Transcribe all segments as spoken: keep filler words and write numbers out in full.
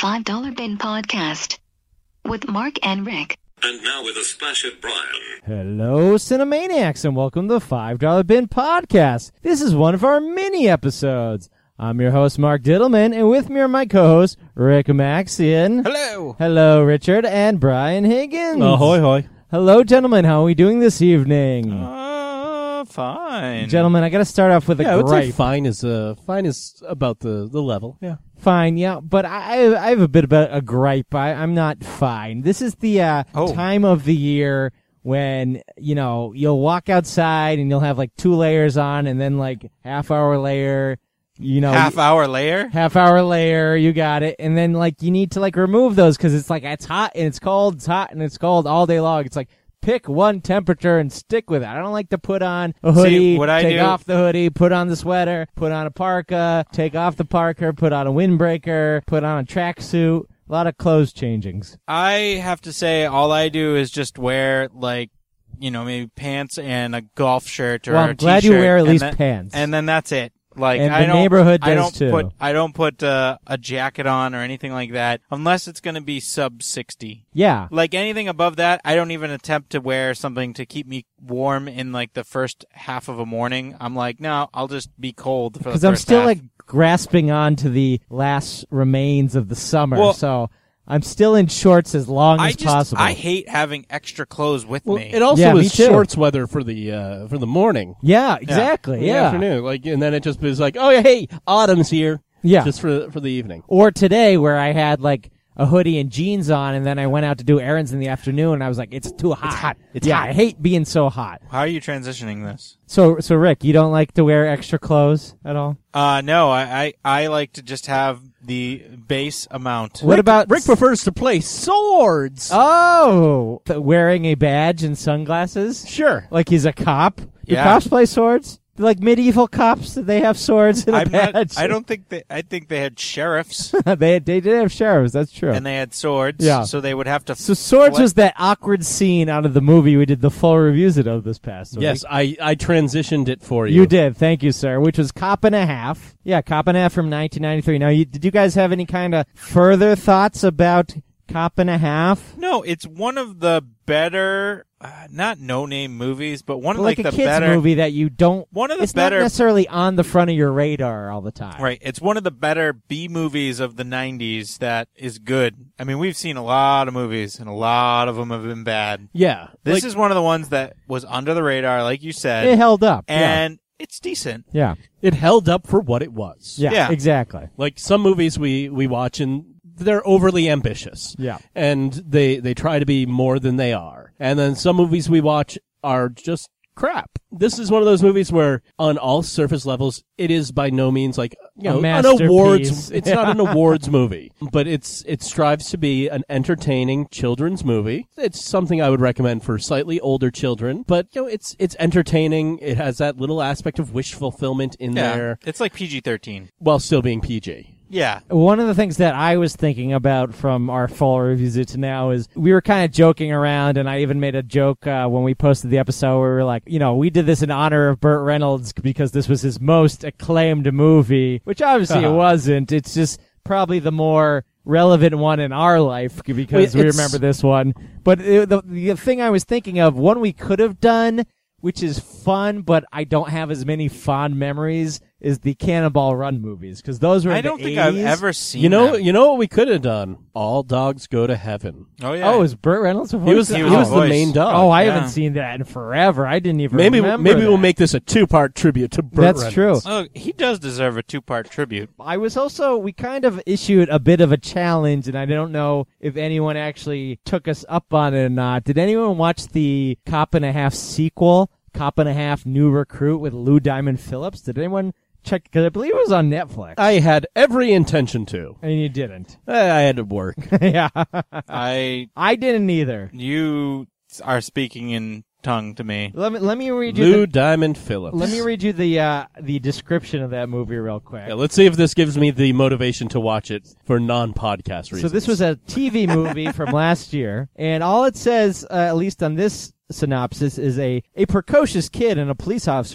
five dollar Bin Podcast with Mark and Rick. And now with a splash of Brian. Hello, Cinemaniacs, and welcome to the five dollar Bin Podcast. This is one of our mini episodes. I'm your host, Mark Diddleman, and with me are my co-hosts, Rick Maxian. Hello. Hello, Richard, and Brian Higgins. Ahoy, hoy. Hello, gentlemen. How are we doing this evening? Uh, fine. Gentlemen, I got to start off with a yeah, I would gripe. say fine is uh, fine is about the, the level. Yeah, Fine, yeah, but I I have a bit about a gripe. I, I'm not fine. This is the uh, Oh. time of the year when, you know, you'll walk outside and you'll have like two layers on, and then like half hour layer, you know, Half hour layer? half hour layer, you got it, and then like you need to like remove those because it's like it's hot and it's cold, it's hot and it's cold all day long. It's like pick one temperature and stick with it. I don't like to put on a hoodie, what I take do- off the hoodie, put on the sweater, put on a parka, take off the parka, put on a windbreaker, put on a tracksuit. A lot of clothes changings. I have to say, all I do is just wear, like, you know, maybe pants and a golf shirt or Well, a I'm glad you t-shirt, wear at and least then- pants. And then that's it. Like, And I the don't, neighborhood I does don't too. put, I don't put uh, a jacket on or anything like that, unless it's going to be sub sixty. Yeah. Like, anything above that, I don't even attempt to wear something to keep me warm in, like, the first half of a morning. I'm like, no, I'll just be cold for the Because first I'm still half. like grasping on to the last remains of the summer, Well- so I'm still in shorts as long I as just, possible. I hate having extra clothes with well, me. it also Yeah, me is too. shorts weather for the uh, for the morning, yeah, exactly. in the Yeah. afternoon, like, and then it just was like, oh yeah, hey, autumn's here, Yeah. just for for the evening. Or today where I had like a hoodie and jeans on, and then I went out to do errands in the afternoon, and I was like, it's too hot. It's hot. It's yeah, hot. I hate being so hot. How are you transitioning this? So, so Rick, you don't like to wear extra clothes at all? Uh, no, I, I, I like to just have the base amount. What about Rick prefers to play swords. Oh, th- wearing a badge and sunglasses? Sure. Like he's a cop? Do Yeah. cops play swords? Like medieval cops, do they have swords and a I'm badge? not, I don't think they, I think they had sheriffs they, they did have sheriffs, that's true. and they had swords. Yeah. So they would have to. so Swords fle- was that awkward scene out of the movie we did the full reviews of this past week. Yes, I I transitioned it for you. You did, thank you, sir. Which was Cop and a Half. Yeah, Cop and a Half from nineteen ninety-three. Now, you, did you guys have any kind of further thoughts about Cop and a Half? No, it's one of the better, uh, not no-name movies, but one of Like, like, a the kids better. movie that you don't. One of the it's better. not necessarily on the front of your radar all the time. Right, it's one of the better B movies of the nineties that is good. I mean, we've seen a lot of movies, and a lot of them have been bad. Yeah. This like, is one of the ones that was under the radar, like you said, It held up. and it's decent. yeah. it held up for what it was. Yeah. Yeah. Yeah. Exactly. Like some movies we we watch and they're overly ambitious. Yeah. And they they try to be more than they are. And then some movies we watch are just crap. This is one of those movies where on all surface levels it is by no means like, you A know, an masterpiece. awards it's not an awards movie, but it's it strives to be an entertaining children's movie. It's something I would recommend for slightly older children, but you know, it's it's entertaining. It has that little aspect of wish fulfillment in Yeah, there it's like P G thirteen. while still being P G. Yeah. One of the things that I was thinking about from our full reviews to now is we were kind of joking around, and I even made a joke uh, when we posted the episode where we were like, you know, we did this in honor of Burt Reynolds because this was his most acclaimed movie, which obviously it Uh-huh. wasn't. It's just probably the more relevant one in our life because Well, we it's- remember this one. But it, the, the thing I was thinking of, one we could have done, which is fun, but I don't have as many fond memories, is the Cannonball Run movies, because those were in I don't the think eighties. I've ever seen You know, that. you know what we could have done? All dogs go to heaven. Oh, yeah. Oh, is Burt Reynolds a voice? He was He he was was, the the voice. main dog. Oh, I Yeah. haven't seen that in forever. I didn't even maybe remember maybe we'll that. make this a two part tribute to Burt That's Reynolds. true. Oh, he does deserve a two-part tribute. I was also, we kind of issued a bit of a challenge, and I don't know if anyone actually took us up on it or not. Did anyone watch the Cop and a Half sequel, Cop and a Half New Recruit with Lou Diamond Phillips? Did anyone check? Because I believe it was on Netflix. I had every intention to. and you didn't. Eh, I had to work. Yeah. I, I didn't either. you are speaking in tongue to me. Let me let me read you Lou the, Diamond Phillips. let me read you the uh, the description of that movie real quick. Yeah, let's see if this gives me the motivation to watch it for non-podcast reasons. So this was a T V movie from last year, and all it says, uh, at least on this synopsis, is a, a precocious kid and a police officer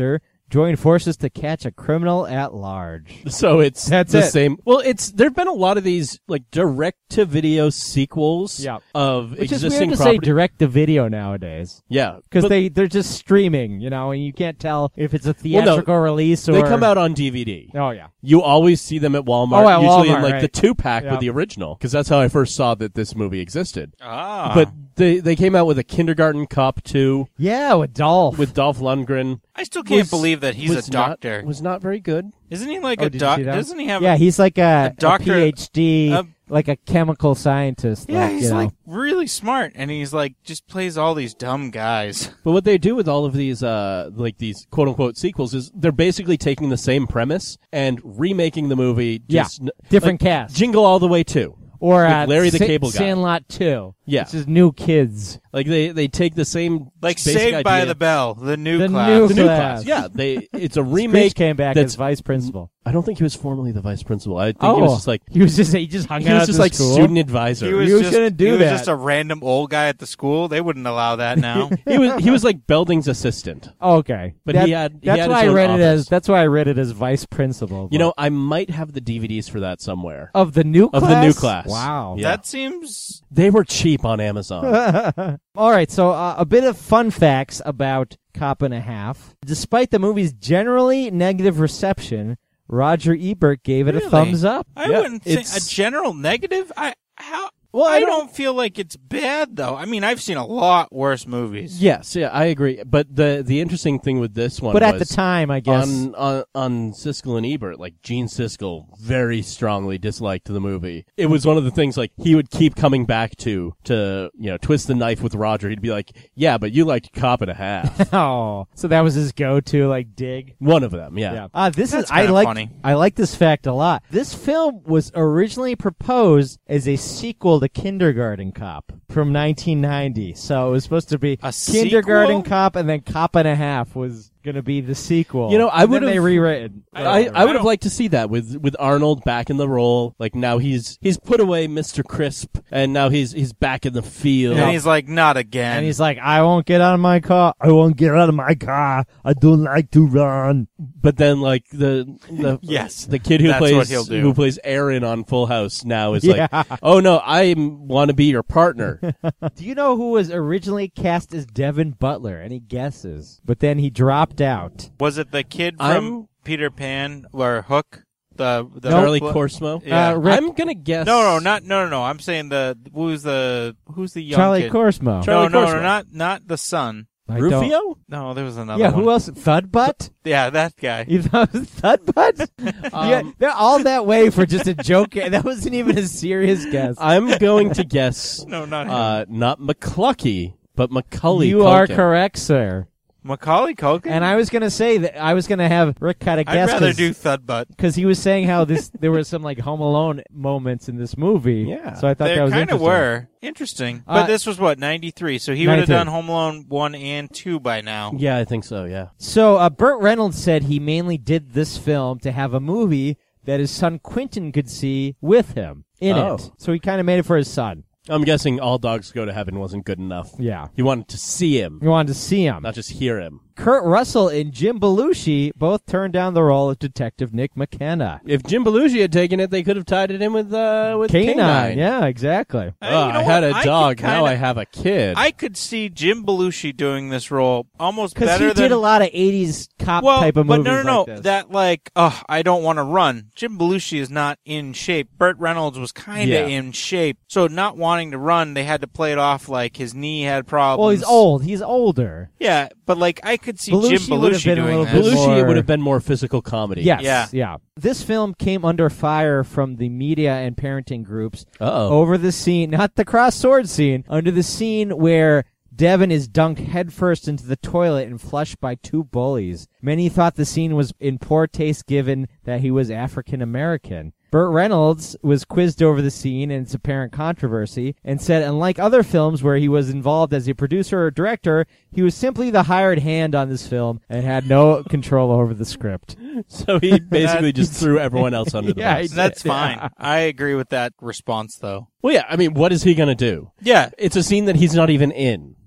join forces to catch a criminal at large. So it's That's the it. same. Well, it's there've been a lot of these like direct to video sequels Yeah. of Which is existing weird to property. say direct to video nowadays. yeah, Because but they, they're just streaming, you know, and you can't tell if it's a Well, no, theatrical release or... they come out on D V D. Oh, yeah. You always see them at Walmart, Oh, at usually in Walmart, like right. the two pack Yep. with the original, because that's how I first saw that this movie existed. Ah. But they they came out with a Kindergarten Cop two Yeah, with Dolph. with Dolph Lundgren. I still can't Was- believe that he's was a doctor. Not, was not very good. Isn't he like Oh, a did you see doctor? that? Doesn't he have? Yeah, a, he's like a, a doctor- a PhD, uh, like a chemical scientist. yeah, like, he's you know. like really smart, and he's like just plays all these dumb guys. But what they do with all of these, uh, like these quote unquote sequels, is they're basically taking the same premise and remaking the movie. Yeah, Just, n- different like, cast. Jingle All the Way two. Or with uh, Larry the Sa- Cable Guy. Sandlot two. Yeah. Which is new kids. Like they, they take the same Like basic Saved by idea- the Bell, the new The class. new the new class. class. Yeah, they it's a Screech remake. came back that's- as vice principal. I don't think he was formerly the vice principal. I think Oh, he was just like he was just he just hung he out was at just the like school. student advisor. He was You just shouldn't do he was that. just a random old guy at the school. They wouldn't allow that now. he was he was like Belding's assistant. Oh, okay, But That- he had- he that's had why his I own read it office. as that's why I read it as vice principal. You but- know, I might have the D V Ds for that somewhere. of the new Of class? the new class. Wow. Yeah. That seems They were cheap on Amazon. All right, so uh, a bit of fun facts about Cop and a Half. Despite the movie's generally negative reception, Roger Ebert gave it Really? a thumbs up. I Yeah, wouldn't say a it's- general negative. I how Well, I I don't- don't feel like it's bad though. I mean, I've seen a lot worse movies. Yes, yeah, I agree. But the the interesting thing with this one But at was the time, I guess. on, on on Siskel and Ebert, like Gene Siskel very strongly disliked the movie. It was one of the things like he would keep coming back to to you know twist the knife with Roger. He'd be like, "Yeah, but you liked Cop and a Half." Oh, so that was his go-to, like dig. One of them, yeah. Yeah. Uh, this That's is I kinda like funny. I like this fact a lot. This film was originally proposed as a sequel to Kindergarten Cop from nineteen ninety. So it was supposed to be A Kindergarten sequel? Cop, and then Cop and a Half was going to be the sequel. You know, I And then would've- they rewritten. I, I would have don't- liked to see that with with Arnold back in the role. Like now he's he's put away Mister Crisp, and now he's he's back in the field. And he's like, not again. And he's like, I won't get out of my car. I won't get out of my car. I don't like to run. But then, like the the Yes, the kid who that's plays what he'll do. who plays Aaron on Full House now is Yeah. like, oh no, I want to be your partner. Do you know who was originally cast as Devin Butler? Any guesses? But then he dropped out. Was it the kid from I'm- Peter Pan or Hook? The the Charlie Bl- Corsmo. Yeah. Uh, Rick- I'm gonna guess. no, no, not no, no, no. I'm saying the who's the who's the young Charlie kid? Corsmo. Charlie no, no, Corsmo. no, not not the son. I don't- Rufio. No, there was another Yeah, one. who else? Thudbutt? Yeah, that guy. You thought it was Thudbutt? yeah, Um, they're all that way for just a joke. That wasn't even a serious guess. I'm going to guess. No, not him. uh, not McClucky, but Macaulay. You are Culkin. correct, sir. Macaulay Culkin. And I was going to say that I was going to have Rick kind of I'd guess rather do Thudbutt. because he was saying how this there were some like Home Alone moments in this movie. Yeah. So I thought They that was kind of interesting. were interesting, Uh, but this was what ninety-three, so he would have ninety-three. done Home Alone one and two by now. Yeah, I think so. Yeah. So uh, Burt Reynolds said he mainly did this film to have a movie that his son Quentin could see with him in Oh. it. So he kind of made it for his son. I'm guessing All Dogs Go to Heaven wasn't good enough. Yeah. He wanted to see him, He wanted to see him. not just hear him. Kurt Russell and Jim Belushi both turned down the role of Detective Nick McKenna. If Jim Belushi had taken it, they could have tied it in with uh, with Canine. Canine. Yeah, exactly. Uh, Oh, you know I had what? a I dog. could Now kinda- I have a kid. I could see Jim Belushi doing this role almost Because better he than did a lot of eighties cop well, type of but movies no, no, no. like this. That like, oh, I don't want to run. Jim Belushi is not in shape. Burt Reynolds was kind of Yeah. in shape, so not wanting to run, they had to play it off like his knee had problems. well, he's old. He's older. Yeah, but like I could see Belushi Jim would have Belushi been a doing little that. bit Belushi, more- it would have been more physical comedy. Yes. Yeah. Yeah. This film came under fire from the media and parenting groups Uh-oh. over the scene, not the cross sword scene, under the scene where Devin is dunked headfirst into the toilet and flushed by two bullies. Many thought the scene was in poor taste given that he was African American. Burt Reynolds was quizzed over the scene and its apparent controversy and said, unlike other films where he was involved as a producer or director, he was simply the hired hand on this film and had no control over the script. So he basically just threw everyone else under the Yeah, bus. he That's Yeah. fine. I agree with that response, though. Well, yeah. I mean, what is he gonna do? Yeah, It's a scene that he's not even in.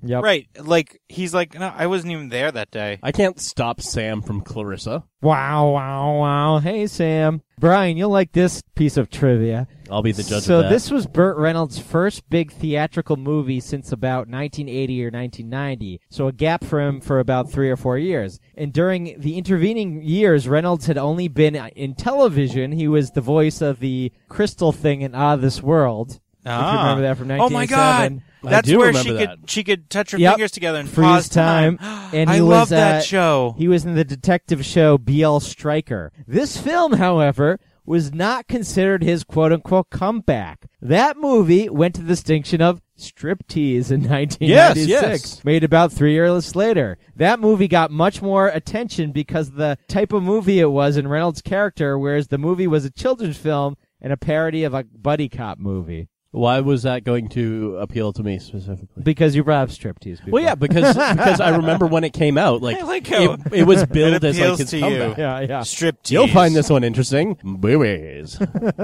Yep. Right. Like, he's like, no, I wasn't even there that day. I can't stop Sam from Clarissa. Wow, wow, wow. Hey, Sam. Brian, you'll like this piece of trivia. I'll be the judge so of that. this was Burt Reynolds' first big theatrical movie since about nineteen eighty or nineteen ninety, so a gap for him for about three or four years. And during the intervening years, Reynolds had only been in television. He was the voice of the crystal thing in Ah, This World. Ah. If you remember that from Oh my nineteen eighty-seven. God! That's do where remember she that. could she could touch her Yep. fingers together and Freeze pause time. time. And I he love was, that uh, show. He was in the detective show B L Stryker. This film, however, was not considered his quote-unquote comeback. That movie went to the distinction of Striptease in nineteen ninety-six, Yes, yes. made about three years later. That movie got much more attention because of the type of movie it was and Reynolds' character, whereas the movie was a children's film and a parody of a buddy cop movie. Why was that going to appeal to me specifically? Because you brought up Striptease before. Well, yeah, because because I remember when it came out, like, I like how it, it was billed it as like appeals his to you. comeback. Yeah, yeah. Striptease. You'll find this one interesting. Boobies.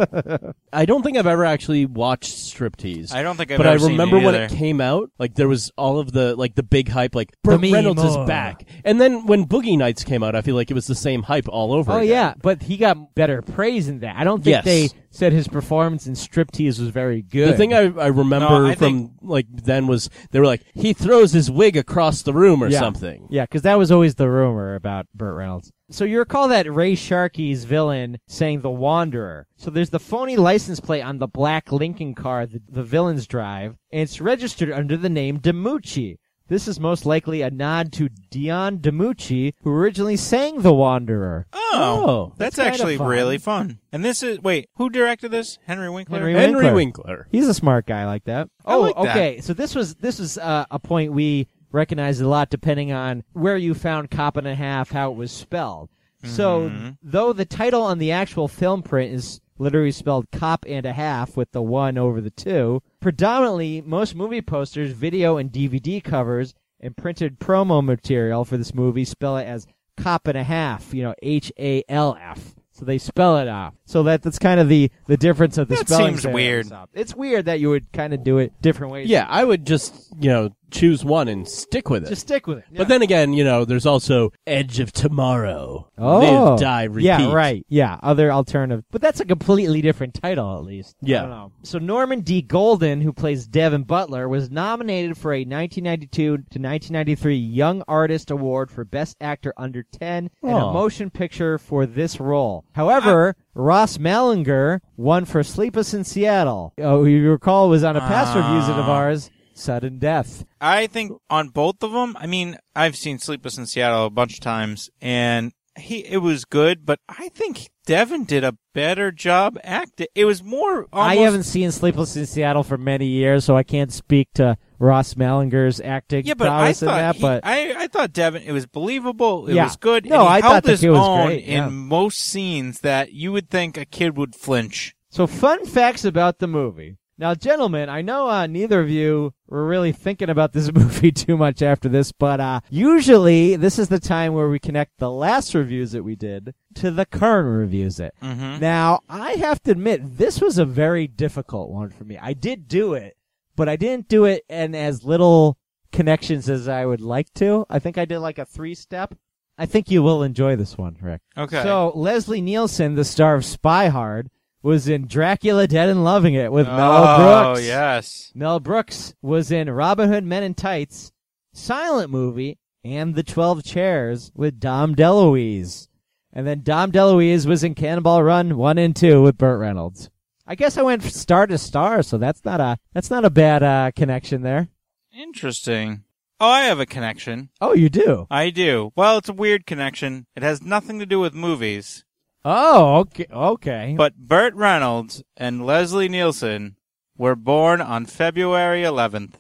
I don't think I've ever actually watched Striptease. I don't think I've but ever I seen remember it when either. it came out, like there was all of the like the big hype, like Burt me Reynolds more. is back. And then when Boogie Nights came out, I feel like it was the same hype all over. Oh, again. yeah, but he got better praise than that. I don't think Yes. they said his performance in Striptease was very good. The thing I, I remember No, I from like then was they were like he throws his wig across the room or yeah. something. Yeah, because that was always the rumor about Burt Reynolds. So you recall that Ray Sharkey's villain saying The Wanderer. So there's the phony license plate on the black Lincoln car the, the villains drive, and it's registered under the name DiMucci. This is most likely a nod to Dion DiMucci, who originally sang The Wanderer. Oh, Oh, that's, that's kinda actually fun. really fun. And this is wait, who directed this? Henry Winkler. Henry Henry Winkler. Winkler. He's a smart guy like that. I Oh, like that. okay. So this was this was uh, a point we recognized a lot depending on where you found Cop and a Half, how it was spelled. So Mhm. though the title on the actual film print is literally spelled Cop and a Half with the one over the two, predominantly most movie posters, video and D V D covers, and printed promo material for this movie spell it as Cop and a Half, you know, H A L F. So they spell it out. So that that's kind of the, the difference of the That spelling. seems there. weird. It's weird that you would kind of do it different ways. Yeah, I would just, you know, choose one and stick with it. Just stick with it. But then again, you know, there's also Edge of Tomorrow. Oh. Live, Die, Repeat. Yeah, right. Yeah, other alternative. But that's a completely different title, at least. Yeah. I don't know. So Norman D. Golden, who plays Devin Butler, was nominated for a nineteen ninety-two to nineteen ninety-three Young Artist Award for Best Actor Under ten and a Aw. motion picture for this role. However, Ross Malinger won for Sleepless in Seattle. Oh, you recall was on a past Ah. reviews of ours, Sudden Death. I think on both of them, I mean, I've seen Sleepless in Seattle a bunch of times, and he it was good, but I think Devin did a better job acting. It was more almost... I haven't seen Sleepless in Seattle for many years, so I can't speak to Ross Malinger's acting Yeah, but I prowess in thought that. he- But I, I thought Devin, it was believable. It Yeah. was good. No, and he I held thought the his kid was own great, in yeah. most scenes that you would think a kid would flinch. so fun facts about the movie. Now, gentlemen, I know uh, neither of you were really thinking about this movie too much after this, but uh, usually this is the time where we connect the last reviews that we did to the current reviews it. Mm-hmm. Now, I have to admit, this was a very difficult one for me. I did do it, but I didn't do it in as little connections as I would like to. I think I did like a three-step. I think you will enjoy this one, Rick. Okay. So, Leslie Nielsen, the star of Spy Hard, was in Dracula Dead and Loving It with Mel Brooks. Oh, yes. Mel Brooks was in Robin Hood Men in Tights, Silent Movie, and The Twelve Chairs with Dom DeLuise. And then Dom DeLuise was in Cannonball Run one and two with Burt Reynolds. I guess I went star to star, so that's not a that's not a bad uh, connection there. Interesting. Oh, I have a connection. Oh, you do? I do. Well, it's a weird connection. It has nothing to do with movies. Oh, okay. Okay. But Burt Reynolds and Leslie Nielsen were born on February eleventh.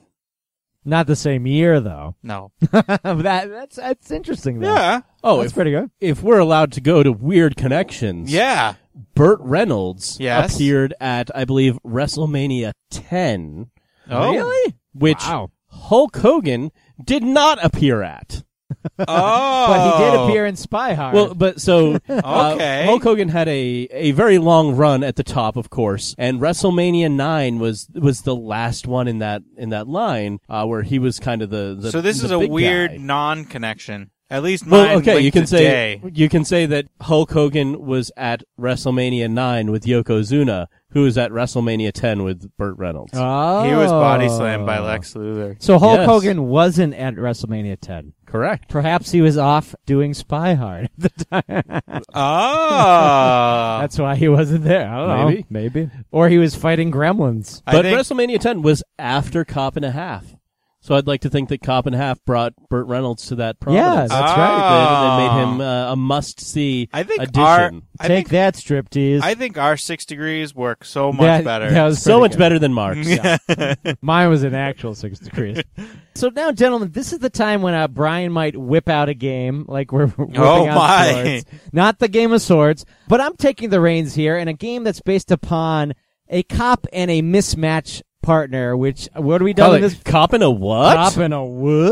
Not the same year, though. No. that that's that's interesting, though. Yeah. Oh, that's if, pretty good. if we're allowed to go to weird connections, Yeah. Burt Reynolds Yes. appeared at, I believe, WrestleMania ten, Oh. Really? which Wow. Hulk Hogan did not appear at. Oh, but he did appear in Spy Hard. Well, but so uh, Okay. Hulk Hogan had a, a very long run at the top, of course, and WrestleMania nine was was the last one in that in that line uh, where he was kind of the, the so this the is a big weird guy. non-connection. At least mine Well, okay, linked you can to say Day. you can say that Hulk Hogan was at WrestleMania nine with Yokozuna, who was at WrestleMania ten with Burt Reynolds. oh. He was body slammed by Lex Luthor. So Hulk Yes. Hogan wasn't at WrestleMania ten. Correct. Perhaps he was off doing Spy Hard at the time. Oh. That's why he wasn't there. I don't Maybe. know. Maybe. Or he was fighting gremlins. I But think- WrestleMania ten was after Cop and a Half. So I'd like to think that Cop and a Half brought Burt Reynolds to that prominence. Yeah, that's That- right. That made him uh, a must-see I think addition. our I Take think, that, striptease. I think our six degrees work so much That- better. that was so pretty much good. better than Mark's. Mine was an actual six degrees. So now, gentlemen, this is the time when uh, Brian might whip out a game like we're whipping Oh, out my. swords. Not the game of swords, but I'm taking the reins here in a game that's based upon a cop and a mismatch partner, which, what are we done Call with it this? Cop and a what? Cop and a what?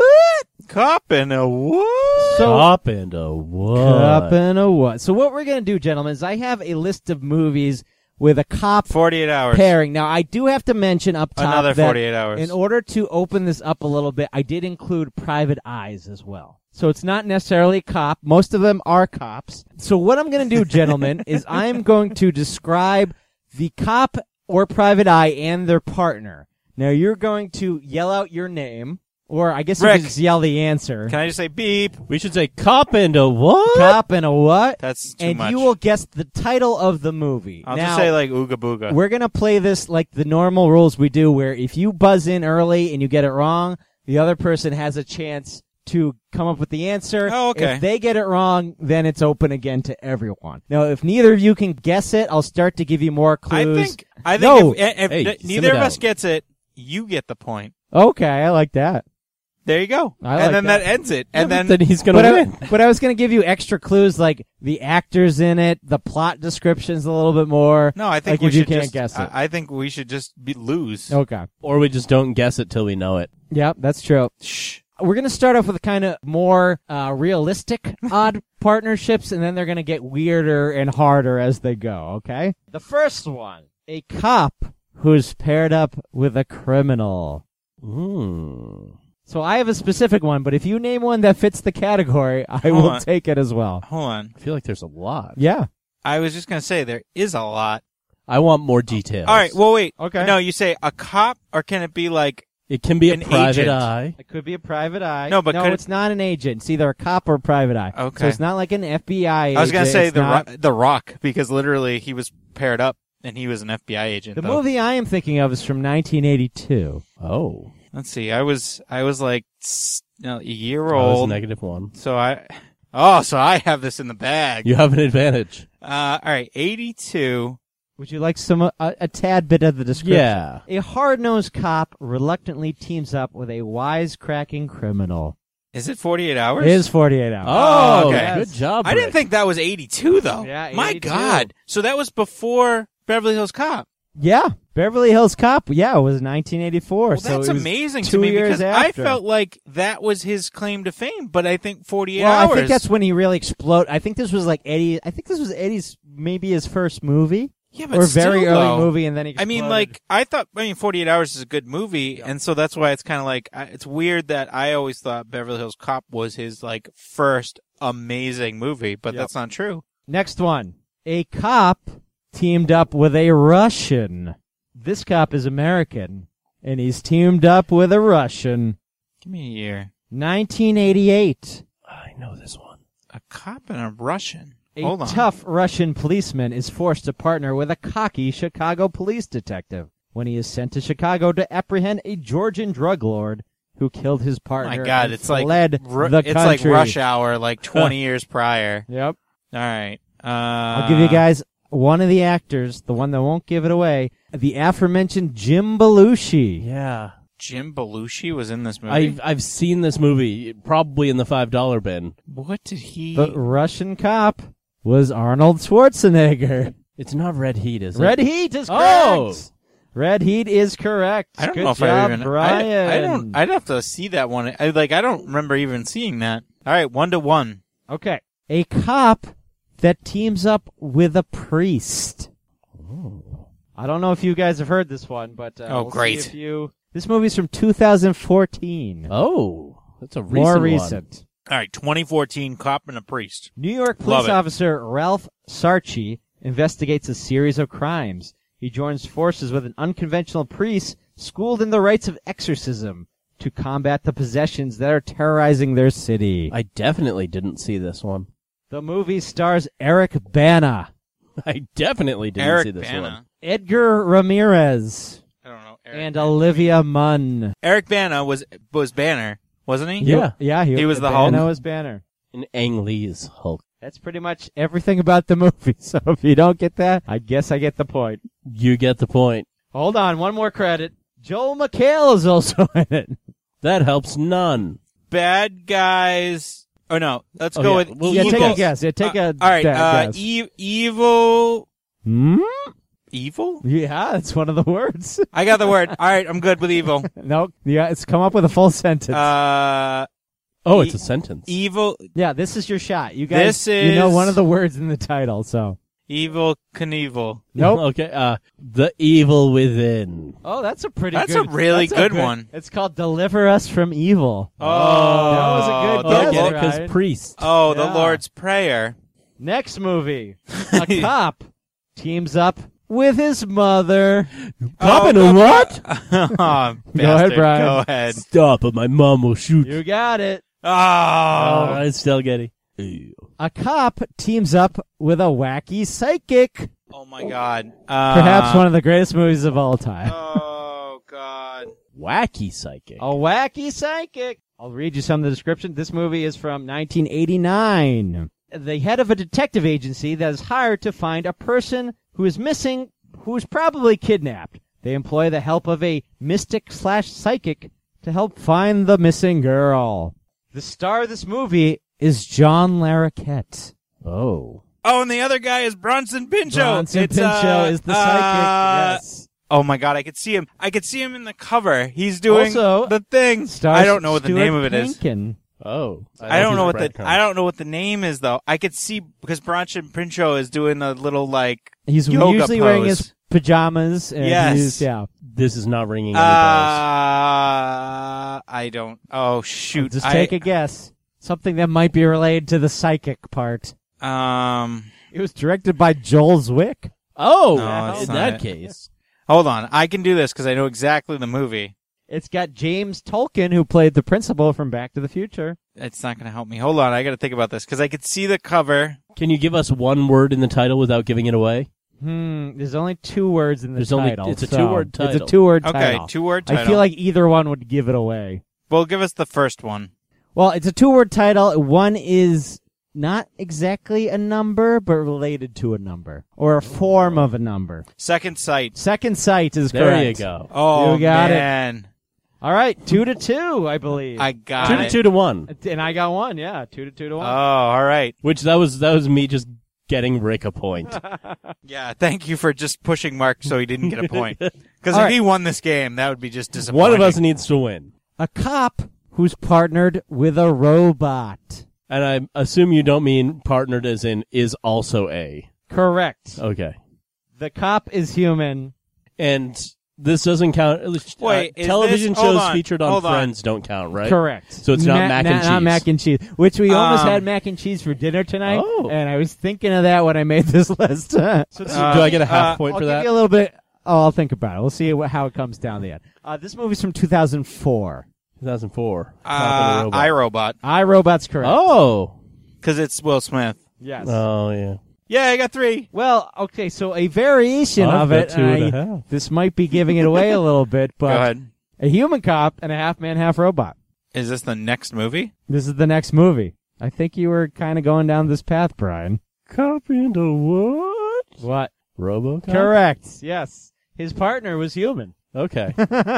Cop and a what? So, Cop and a what? cop and a what? So what we're going to do, gentlemen, is I have a list of movies with a cop forty-eight hours. pairing. Now, I do have to mention up top Another that forty-eight hours. in order to open this up a little bit, I did include Private Eyes as well. So it's not necessarily a cop. Most of them are cops. So what I'm going to do, gentlemen, is I'm going to describe the cop or Private Eye and their partner. Now, you're going to yell out your name, or I guess you Rick. can just yell the answer. Can I just say beep? We should say Cop and a what? Cop and a what? That's too and much. you will guess the title of the movie. I'll now, just say like ooga booga. we're going to play this like the normal rules we do, where if you buzz in early and you get it wrong, the other person has a chance to come up with the answer. Oh, okay. If they get it wrong, then it's open again to everyone. Now, if neither of you can guess it, I'll start to give you more I clues. think I think No. if, if Hey, n- simmer neither of down. us gets it, you get the point. Okay, I like that. There you go. I and like then that. that. ends it. And Yeah, then but then he's going to But I, win. but I was going to give you extra clues, like the actors in it, the plot descriptions a little bit more. no, I think like we if you should can't just, guess it. I, I think we should just be, lose. Okay. Or we just don't guess it till we know it. Yep, that's true. Shh. We're going to start off with kind of more uh, realistic odd partnerships, and then they're going to get weirder and harder as they go, okay? The first one, a cop who's paired up with a criminal. Mm. So I have a specific one, but if you name one that fits the category, I Hold will on. take it as well. Hold on. I feel like there's a lot. Yeah. I was just gonna say there is a lot. I want more details. All right. Well, wait. Okay. No, you say a cop, or can it be like? It can be a An private agent. eye. It could be a private eye. No, but no, could it- it's not an agent. It's either a cop or a private eye. Okay. So it's not like an F B I agent. I was gonna say It's the not- Ro- the Rock because literally he was paired up and he was an F B I agent. The though. movie I am thinking of is from nineteen eighty-two. Oh. Let's see. I was I was like s- no, a year That was old. negative one. So I. Oh, so I have this in the bag. You have an advantage. Uh, all right, eighty-two. Would you like some uh, a, a tad bit of the description? Yeah. A hard-nosed cop reluctantly teams up with a wisecracking criminal. Is it forty-eight hours? It is forty-eight hours. Oh, okay. good job. I didn't Rick. think that was eighty-two though. Yeah, My eighty-two. God. So that was before Beverly Hills Cop. Yeah, Beverly Hills Cop. Yeah, it was nineteen eighty-four. Well, so that's it was amazing to two me years because I after. felt like that was his claim to fame, but I think forty-eight Well, hours. I think that's when he really exploded. I think this was like Eddie. I think this was Eddie's maybe his first movie yeah, but or still, very early though. movie, and then he. I mean, exploded. like I thought. I mean, forty-eight hours is a good movie, and so that's why it's kind of like I, it's weird that I always thought Beverly Hills Cop was his like first amazing movie, but Yep. that's not true. Next one, a cop teamed up with a Russian. This cop is American, and he's teamed up with a Russian. Give me a year. nineteen eighty-eight. I know this one. A cop and a Russian. A Hold on. tough Russian policeman is forced to partner with a cocky Chicago police detective when he is sent to Chicago to apprehend a Georgian drug lord who killed his Oh partner. my God, and it's like fled ru- the it's like country. Rush Hour, like twenty years prior. Yep. All right. Uh, I'll give you guys one of the actors, the one that won't give it away, the aforementioned Jim Belushi. Yeah. Jim Belushi was in this movie. I've I've seen this movie probably in the five dollar bin. What did he? The Russian cop was Arnold Schwarzenegger. It's not Red Heat, is it? Red Heat is Oh! correct. Red Heat is correct. I don't Good know if job, I even. Brian. I, I don't. I'd have to see that one. I like. I don't remember even seeing that. All right, one to one. Okay. A cop that teams up with a priest. Oh. I don't know if you guys have heard this one, but uh, Oh, we'll great. see if you. This movie's from two thousand fourteen. Oh, that's a recent More one. recent. All right, twenty fourteen, Cop and a Priest. New York Love police it. officer Ralph Sarchi investigates a series of crimes. He joins forces with an unconventional priest schooled in the rites of exorcism to combat the possessions that are terrorizing their city. I definitely didn't see this one. The movie stars Eric Bana, I definitely didn't Eric see this Bana. one. Edgar Ramirez, I don't know. Eric and Bana. Olivia Munn. Eric Bana was was Banner, wasn't he? Yeah. Yeah, he, He was the Bana Hulk? was Banner. And Ang Lee's Hulk. That's pretty much everything about the movie. So if you don't get that, I guess I get the point. You get the point. Hold on, one more credit. Joel McHale is also in it. That helps none. Bad guys. Oh no, let's Oh, go yeah. with Well, yeah, evil. take a guess. Yeah, take Uh, a all right, bad uh, guess. e- evil. Hmm? Evil. Yeah, that's one of the words. I got the word. All right, I'm good with evil. No, yeah, it's come up with a full sentence. Uh, Oh, E- it's a sentence. evil. yeah, this is your shot. You guys, This you know is- one of the words in the title, so. Evil Knievel. Nope. Okay, uh, The Evil Within. Oh, that's a pretty That's good. a really that's a good one. It's called Deliver Us from Evil. Oh, that was a good the guess, Oh, yeah, Lo- Brian. because priest. Oh, the Yeah. Lord's Prayer. Next movie. A cop teams up with his mother. Cop Oh, and a the- what? oh, ahead, bastard. Brian. Go ahead. Stop, or my mom will shoot. You got it. Oh. All right, still getting. Ew. A cop teams up with a wacky psychic. Oh my God. Uh, Perhaps one of the greatest movies of all time. Oh God. Wacky psychic. A wacky psychic. I'll read you some of the description. This movie is from nineteen eighty-nine. The head of a detective agency that is hired to find a person who is missing, who is probably kidnapped. They employ the help of a mystic slash psychic to help find the missing girl. The star of this movie is John Larroquette. Oh. Oh, and the other guy is Bronson Pinchot. Bronson It's, Pinchot uh, is the psychic. uh, yes. Oh my God, I could see him. I could see him in the cover. He's doing Also, the thing. Stars I don't know what the Stuart name of it is. Pankin. Oh. I don't know what the breadcrumb. I don't know what the name is though. I could see because Bronson Pinchot is doing a little like He's yoga usually wearing pose. his pajamas. And Yes. he's, yeah. This is not ringing any bells. Uh, I don't. Oh shoot! Just I, take a guess. Something that might be related to the psychic part. Um, It was directed by Joel Zwick. Oh, No, it's in not that it. case. hold on. I can do this because I know exactly the movie. It's got James Tolkien, who played the principal from Back to the Future. It's not going to help me. Hold on. I got to think about this because I could see the cover. Can you give us one word in the title without giving it away? Hmm. There's only two words in the There's only- title. it's a so two-word It's title. a two-word Okay, title. two word title. I feel like either one would give it away. Well, give us the first one. Well, it's a two-word title. One is not exactly a number, but related to a number or a form of a number. Second Sight. Second Sight is There correct. you go. Oh You got it. man, All right, two to two, I believe. I got Two it. to two to one. And I got one. Yeah, two to two to Oh, one. all right. Which that was that was me just getting Rick a point. Yeah, thank you for just pushing Mark so he didn't get a point. Because if All right. he won this game, that would be just disappointing. One of us needs to win. A cop who's partnered with a robot. And I assume you don't mean partnered as in is also a. Correct. Okay. The cop is human. And this doesn't count. uh, Wait, is television this- hold shows on, featured on hold on. Friends don't count, right? Correct. So it's not mac and Not cheese. mac and cheese, which we almost Um, had mac and cheese for dinner tonight. Oh. And I was thinking of that when I made this list. so this Uh, Do I get a half uh, point I'll for give that? you a little bit. Oh, I'll think about it. We'll see wh- how it comes down the end. Uh, this movie's from two thousand four. two thousand four. Uh, iRobot. iRobot's correct. Oh. Because it's Will Smith. Yes. Oh, yeah. Yeah, I got three. Well, okay, so a variation I've of got it. two and I- a half. This might be giving it away a little bit, Go but ahead. a human cop and a half man, half robot. Is this the next movie? This is the next movie. I think you were kind of going down this path, Brian. Cop into what? What? RoboCop? Correct. Yes. His partner was human. Okay.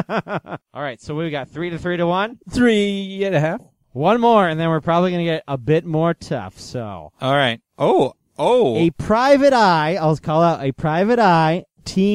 All right, so we got three to three to one. Three and a half. One more, and then we're probably going to get a bit more tough. So, All right. Oh, oh. a private eye, I'll call out a private eye, teamed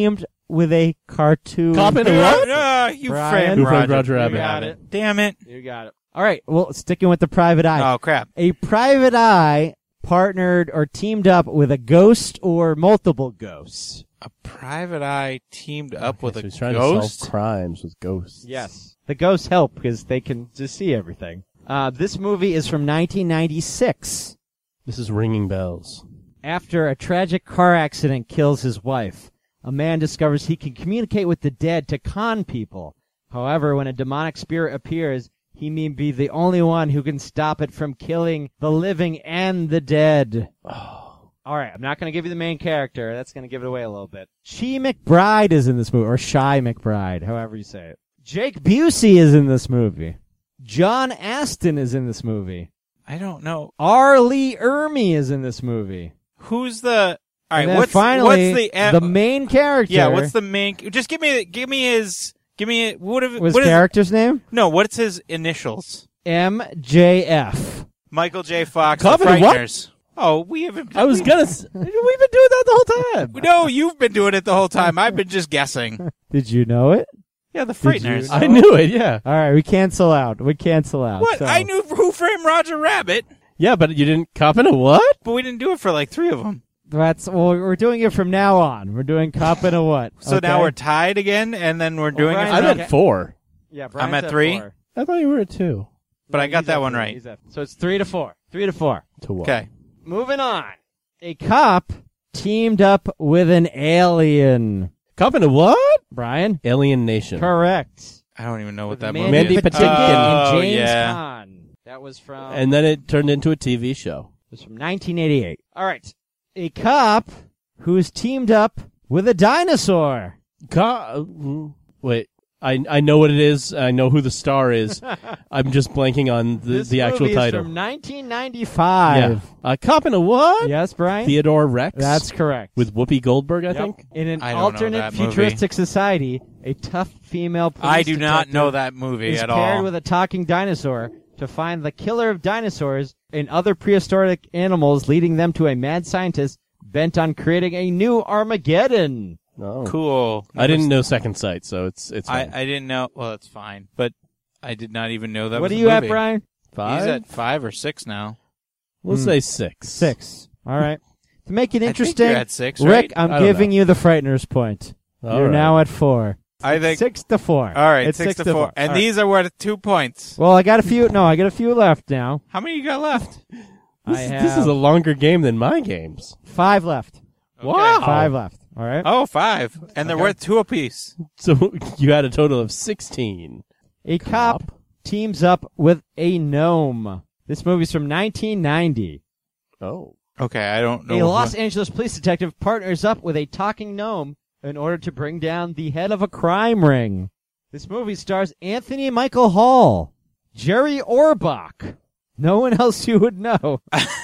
with a cartoon. Cop in a No, what? no, you Brian? framed Who framed Roger. Roger Rabbit? You got it. Damn it. You got it. All right. Well, sticking with the private eye. Oh, crap. A private eye partnered or teamed up with a ghost or multiple ghosts. A private eye teamed up with So a he's trying ghost? to solve crimes with ghosts. Yes. The ghosts help because they can just see everything. Uh, this movie is from nineteen ninety-six. This is ringing bells. After a tragic car accident kills his wife, a man discovers he can communicate with the dead to con people. However, when a demonic spirit appears, he may be the only one who can stop it from killing the living and the dead. Oh. All right, I'm not going to give you the main character. That's going to give it away a little bit. Chi McBride is in this movie, or Shy McBride, however you say it. Jake Busey is in this movie. John Astin is in this movie. I don't know. R. Lee Ermey is in this movie. Who's the... All right, and then what's, finally, what's the... uh, the main character. Yeah, what's the main... Just give me give me his... Give me... What, if, was what is... character's name? No, what's his initials? M J F. Michael J. Fox, Covered The what? Frighteners. Oh, we haven't... I was we- gonna. S- We've been doing that the whole time. No, you've been doing it the whole time. I've been just guessing. Did you know it? Yeah, the Did you Frighteners. know I knew it. Yeah. All right, we cancel out. We cancel out. What? So- I knew Who Framed Roger Rabbit, Yeah, but you didn't cop in a what? but we didn't do it for like three of them. That's well. We're doing it from now on. We're doing cop and a what? So okay? now we're tied again, and then we're doing Brian, it. I'm For, Okay. at four. yeah. I'm at three? four. I thought you were at two. but I No, got he's that at one three. right. He's at- So it's three to four. Three to four. To what? Okay. Moving on. A cop teamed up with an alien. Cop in a what? Brian. Alien Nation. Correct. I don't even know what With that Mandy movie Mandy is. Patinkin and Oh, James yeah. Caan. That was from. And then it turned into a T V show. It was from nineteen eighty-eight. All right. A cop who's teamed up with a dinosaur. Co- mm, wait, I I know what it is. I know who the star is. I'm just blanking on the, This the actual movie is title. from nineteen ninety-five. Yeah. Uh, Cop in a what? Yes, Brian? Theodore Rex. That's correct. with Whoopi Goldberg, I Yep. think. In an I don't know alternate that movie. futuristic society, a tough female police I do not detective know that movie is at paired all. with a talking dinosaur to find the killer of dinosaurs and other prehistoric animals, leading them to a mad scientist bent on creating a new Armageddon. Oh. Cool. I didn't know Second Sight, so it's it's I, fine. I didn't know. Well, it's fine, but I did not even know that. What was are a you at, movie. Brian? five. He's at five or six now. We'll Hmm. say six. Six. All right. To make it I think interesting, you're at six, Rick, right? I'm I don't giving know. you the Frighteners point. All You're right. now at four. I think. Six to four. All right, It's six, to four, and All right. these are worth two points. Well, I got a few. No, I got a few left now. How many you got left? This, I is- have this is a longer game than my games. five left. Wow. Five left. All right. Oh, five, and they're Okay. worth two apiece. So you had a total of sixteen. A cop teams up with a gnome. This movie's from nineteen ninety. Oh. Okay, I don't know. A Los what- Angeles police detective partners up with a talking gnome in order to bring down the head of a crime ring. This movie stars Anthony Michael Hall, Jerry Orbach. No one else you would know.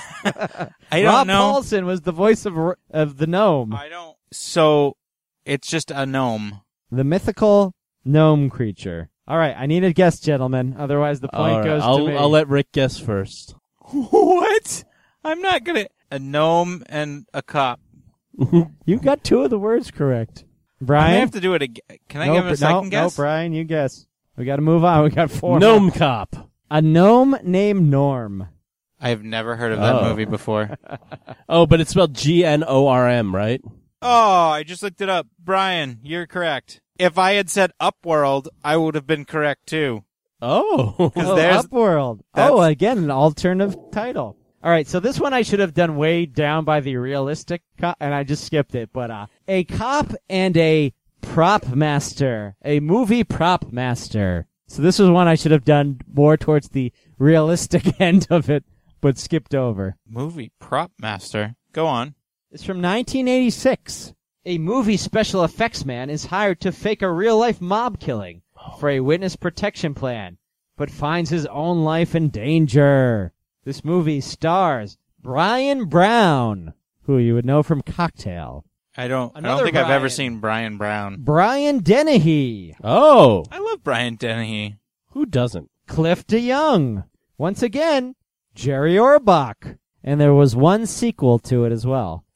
I don't Rob know. Paulson was the voice of of the gnome, I don't. So it's just a gnome. the mythical gnome creature. All right, I need a guess, gentlemen. Otherwise, the point All right, goes I'll, to me. I'll let Rick guess first. What? I'm not gonna. A gnome and a cop. You got two of the words correct, I Brian. have to do it again. Can I no, give him a no, second no, guess? Brian, you guess. We got to move on. We got four. Gnome Cop. A gnome named Norm. I have never heard of that Oh. movie before. Oh, but it's spelled G N O R M, right? Oh, I just looked it up. Brian, you're correct. If I had said Upworld, I would have been correct too. Oh. Oh, there's- Upworld. that's- Oh, again, an alternative title. All right, so this one I should have done way down by the realistic, co- and I just skipped it. But uh, a cop and a prop master, a movie prop master. So this was one I should have done more towards the realistic end of it, but skipped over. Movie prop master. Go on. It's from nineteen eighty-six. A movie special effects man is hired to fake a real-life mob killing for a witness protection plan, but finds his own life in danger. This movie stars Brian Brown, who you would know from Cocktail. I don't. I Another don't think I've ever Brian. seen Brian Brown. Brian Dennehy. Oh. I love Brian Dennehy. Who doesn't? Cliff DeYoung. Once again, Jerry Orbach. And there was one sequel to it as well.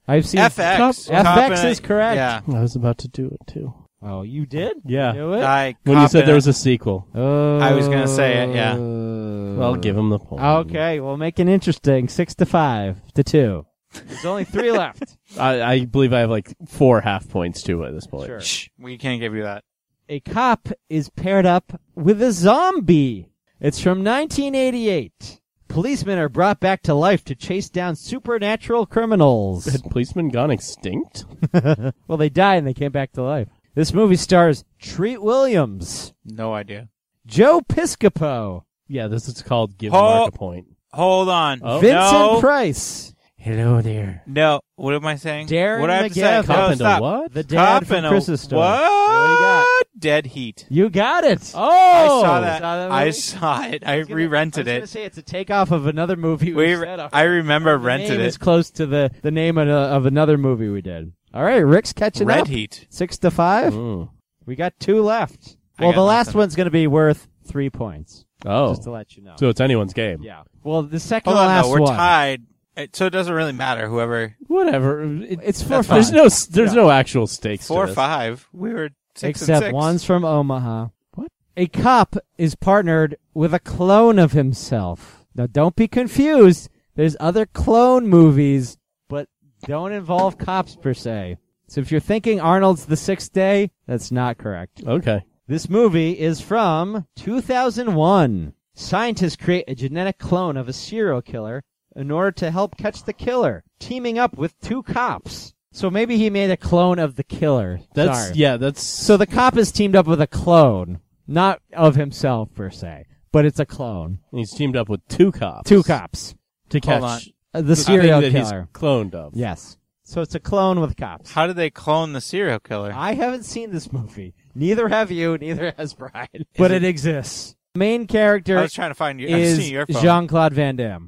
I've seen F X. F Cop X in a- is correct. Yeah. I was about to do it too. Oh, you did? Yeah. Do it? I, When you Cop said in there a- was a sequel, Oh. I was gonna say it, yeah. I'll give him the point. Okay, we'll make it interesting. Six to five to two. There's only three left. I, I believe I have like four half points too at this point. Sure. Shh, we can't give you that. A cop is paired up with a zombie. It's from nineteen eighty-eight. Policemen are brought back to life to chase down supernatural criminals. Had policemen gone extinct? Well, they died and they came back to life. This movie stars Treat Williams, No idea. Joe Piscopo, Yeah, this is called Give Ho- Mark a Point. Hold on. Oh. Vincent no. Price, Hello there. No. What am I saying? Darren what do I have to say? McGavin. Cop No, into stop. what? the dad Cop from in a- Chris's story. What? What do you got? Dead Heat. You got it. Oh! I saw that. Saw that I movie? saw it. I, I was gonna- re-rented I was it. gonna say it's a takeoff of another movie we, We, said. I remember the rented name it. is close to the, the name of, a, of another movie we did. All right, Rick's catching Red up. Heat. Six to five. Mm. We got two left. I Well, got the last nothing. one's going to be worth three points. Oh. Just to let you know. So it's anyone's game. yeah. Well, the second Hold to on, last though. We're one. tied. It, so it doesn't really matter. Whoever. Whatever. It- It's four That's five. there's no there's no actual stakes Four to this. five. We were six Except and six. one's from Omaha. What? A cop is partnered with a clone of himself. Now, don't be confused. There's other clone movies, but don't involve cops per se. So if you're thinking Arnold's The Sixth Day, that's not correct. Okay. This movie is from two thousand one. Scientists create a genetic clone of a serial killer in order to help catch the killer, teaming up with two cops. So maybe he made a clone of the killer. That's Sorry. yeah, that's So the cop is teamed up with a clone, not of himself per se, but it's a clone. he's teamed up with two cops. Two cops. to catch Hold on. Uh, the the serial thing that killer. he's cloned of. Yes. So it's a clone with cops. How did they clone the serial killer? I haven't seen this movie. Neither have you, neither has Brian. But it, exists. Main character I was trying to find you. I've is seen your phone. Jean-Claude Van Damme.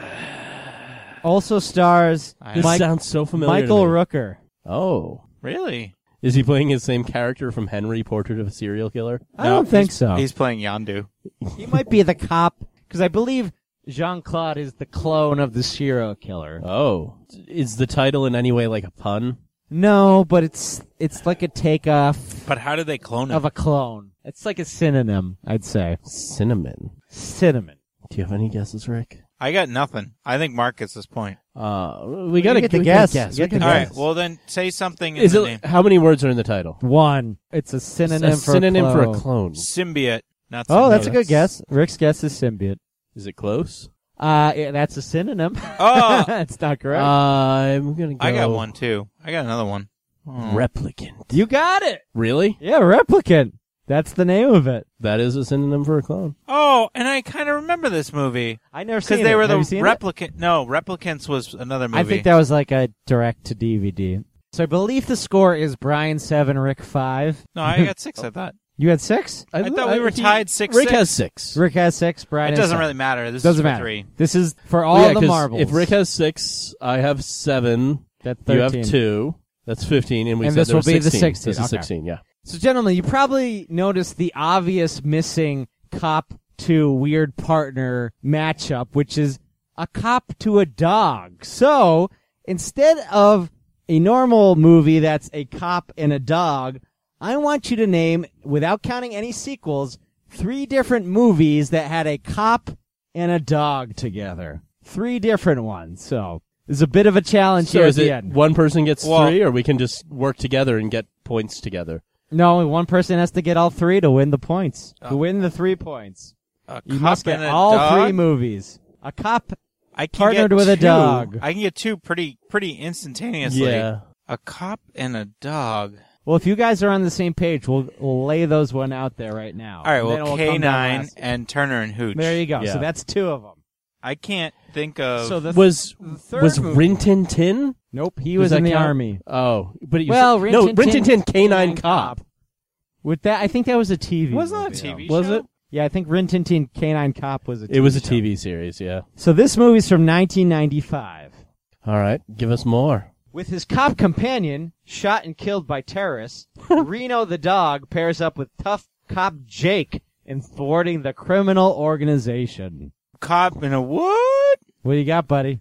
Also stars I- This Mike- sounds so familiar. Michael to me. Rooker. Oh. Really? Is he playing his same character from Henry, Portrait of a Serial Killer? I No, don't think he's- so. He's playing Yondu. He might be the cop, because I believe Jean-Claude is the clone of the serial killer. Oh. Is the title in any way like a pun? No, but it's it's like a takeoff But how did they clone him? of a clone. It's like a synonym, I'd say. Cinnamon. Cinnamon. Do you have any guesses, Rick? I got nothing. I think Mark gets this point. Uh, we gotta get the we guess. gotta guess. You We get the gotta All guess. right. Well, then say something in Is the it name. how many words are in the title? One. It's a synonym a for synonym a for clone. a clone. Symbiote. Not Oh, that's a symbiote. good guess. Rick's guess is symbiote. Is it close? Uh, yeah, that's a synonym. Oh, That's not correct. I'm gonna go. I got one too. I got another one. Oh. Replicant. you got it. Really? Yeah, replicant. That's the name of it. That is a synonym for a clone. Oh, and I kind of remember this movie I never seen because it. they were Have the you seen it? replicant. No, Replicants was another movie. I think that was like a direct to D V D. So I believe the score is Brian seven, Rick five. No, I got six. I thought. You had six? I thought we were he- tied six, Rick six. has six. Rick has six. Brian It has doesn't seven. really matter. This Doesn't is for matter. three. This is for all Well, yeah, the 'cause marbles. If Rick has six, I have seven. that's You thirteen. have two. That's fifteen, and we And said this there will was be the sixteen. sixteen. This is Okay. sixteen. Yeah. So, gentlemen, you probably noticed the obvious missing cop to weird partner matchup, which is a cop to a dog. So, instead of a normal movie that's a cop and a dog, I want you to name, without counting any sequels, three different movies that had a cop and a dog together. Three different ones. So, there's a bit of a challenge So here at is the it end. one person gets Well- three, or we can just work together and get points together? No, one person has to get all three to win the points. To Oh. win the three points. A You cop must get and a all dog? three movies. A cop. I can partnered get with a two. dog. I can get two pretty pretty instantaneously. Yeah. A cop and a dog. Well, if you guys are on the same page, we'll, we'll lay those one out there right now. All right. And then Well, we'll come K down nine last. and Turner and Hooch. There you go. Yeah. So that's two of them. I can't think of. So the Was the third was movie- Rin Tin Tin? Nope, he Does was in that the count? army. Oh, but you Well, said, Rin no, Tin Rin Tin Tin Tin, K nine K nine Cop. With that, I think that was a T V. wasn't that a movie, T though. V Was show? it? Yeah, I think Rin Tin Tin K nine Cop was a T V It was a show. T V series. Yeah. So this movie's from nineteen ninety-five. All right, give us more. With his cop companion shot and killed by terrorists, Reno the dog pairs up with tough cop Jake in thwarting the criminal organization. Cop and a what? What do you got, buddy?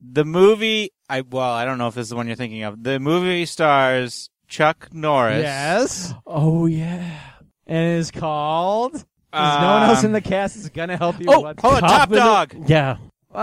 The movie, I well, I don't know if this is the one you're thinking of. The movie stars Chuck Norris. Yes. Oh, yeah. And it is called... Because no one else in the cast is going to help you. Oh, what- hold on, Top in the- Dog. Yeah.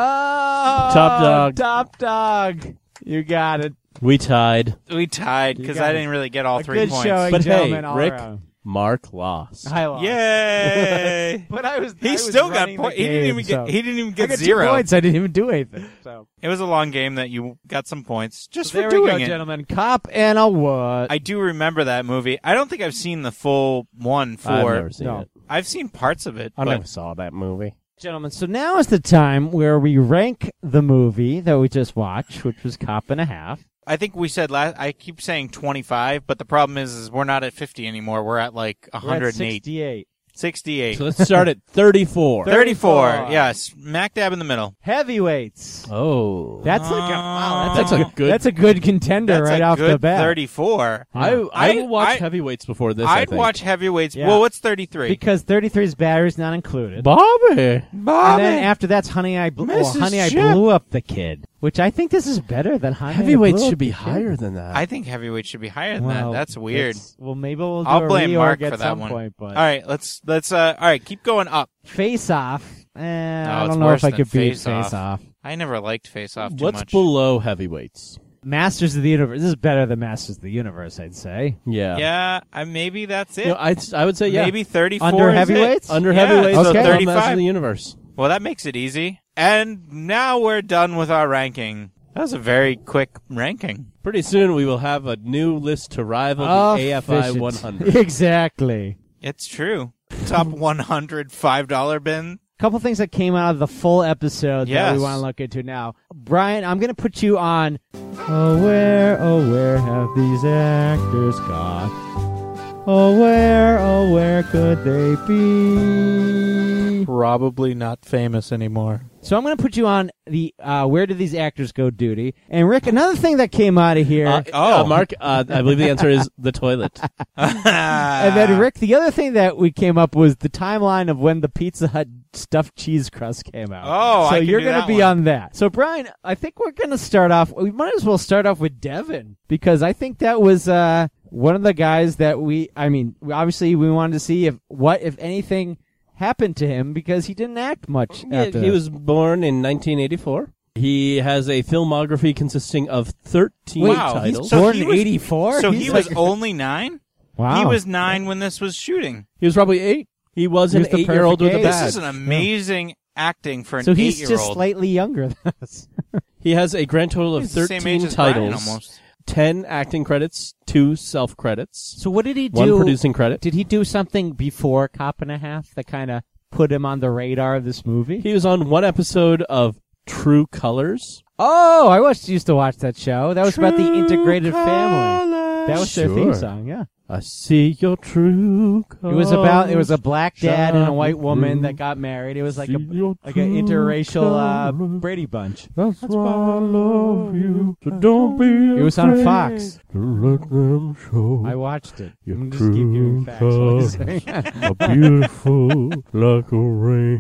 Oh, Top Dog. Top Dog. You got it. We tied. We tied You because got I it. didn't really get all A three good points. showing, But hey, gentlemen, all Rick, around. Mark lost. I lost. Yay! But I was. I He was still got running the points. He didn't game, even so- get. He didn't even I get got zero. two points. I didn't even do anything. So It was a long game that you got some points just there for we doing go, it. gentlemen. Cop and a what? I do remember that movie. I don't think I've seen the full one for. I've never seen no. it. I've seen parts of it. I but never saw that movie. Gentlemen, so now is the time where we rank the movie that we just watched, which was Cop and a Half. I think we said last. I keep saying twenty-five, but the problem is, is we're not at fifty anymore. We're at like one We're at hundred eight, sixty-eight. sixty-eight, So let's start at thirty-four. thirty-four. thirty-four. Yes, smack dab in the middle. Heavyweights. Oh. That's like a wow. That's, That's a, a good- That's a good contender That's right a off good the bat. thirty-four. I, I, I- will watch I- heavyweights before this, I I'd think. watch heavyweights. Yeah. Well, what's thirty-three? Because thirty-three's batteries not included. Bobby. Bobby. And then after that's Honey I Blew, oh, Missus Honey I Ship. Blew Up the Kid, which I think this is better than Honey I Heavyweights Blew Up should be the Kid. higher than that. I think heavyweights should be higher than Well, that. That's weird. it's- Well, maybe we'll do I'll a blame reorg Mark at for that some one. point. But All right, let's let's. Uh, all right, keep going up. Face Off. Eh, I it's don't know worse if I than could beat Face Face Off. Off. I never liked Face Off too What's much. below heavyweights? Masters of the Universe. This is better than Masters of the Universe, I'd say. Yeah. Yeah, I, maybe that's it. You know, I'd, I would say, yeah. Maybe thirty-four. Under is it? heavyweights? Under Yeah, heavyweights, so above thirty-five. Masters of the Universe. Well, that makes it easy. And now we're done with our ranking. That was a very quick ranking. Pretty soon we will have a new list to rival the A F I Efficient. one hundred. Exactly. It's true. Top one hundred five dollar bin. Couple things that came out of the full episode that Yes. we want to look into now. Brian, I'm going to put you on. Oh, where, oh, where have these actors gone? Oh, where, oh, where could they be? Probably not famous anymore. So I'm going to put you on the uh, where did these actors go duty. And Rick, another thing that came out of here. Uh, Oh. uh, Mark, uh, I believe the answer is the toilet. And and then, Rick, the other thing that we came up was the timeline of when the Pizza Hut stuffed cheese crust came out. Oh, so I can you're do gonna that be one. on that. So, Brian, I think we're going to start off. We might as well start off with Devin because I think that was uh, one of the guys that we. I mean, we, obviously, we wanted to see if what, if anything, happened to him because he didn't act much. Yeah, after he that. was born in nineteen eighty-four. He has a filmography consisting of thirteen Wait, Wow, he's titles. so born he in was- eighty-four. So He's he was like- only nine? wow. He was nine when this was shooting. He was probably eight. He was He an was the eight-year-old with perfect a age. This badge. is an amazing acting for an So he's eight-year-old. just slightly younger than us. He has a grand total of He's the same age thirteen as Brian, titles, almost. ten acting credits, two self-credits, So what did he one do? producing credit. Did he do something before Cop and a Half that kind of put him on the radar of this movie? He was on one episode of True Colors. Oh, I watched, used to watch that show. That was about the integrated family. Colors. That was their Sure. theme song, yeah. I see your true colors. It was about, it was a black dad and a Shine white woman through. that got married. It was like a, See your like an true interracial uh, colors. Brady Bunch. That's why I love you. So don't be It was on afraid Fox. to let them show. I watched it. Your I'm just keep giving true facts. while he's saying are beautiful like a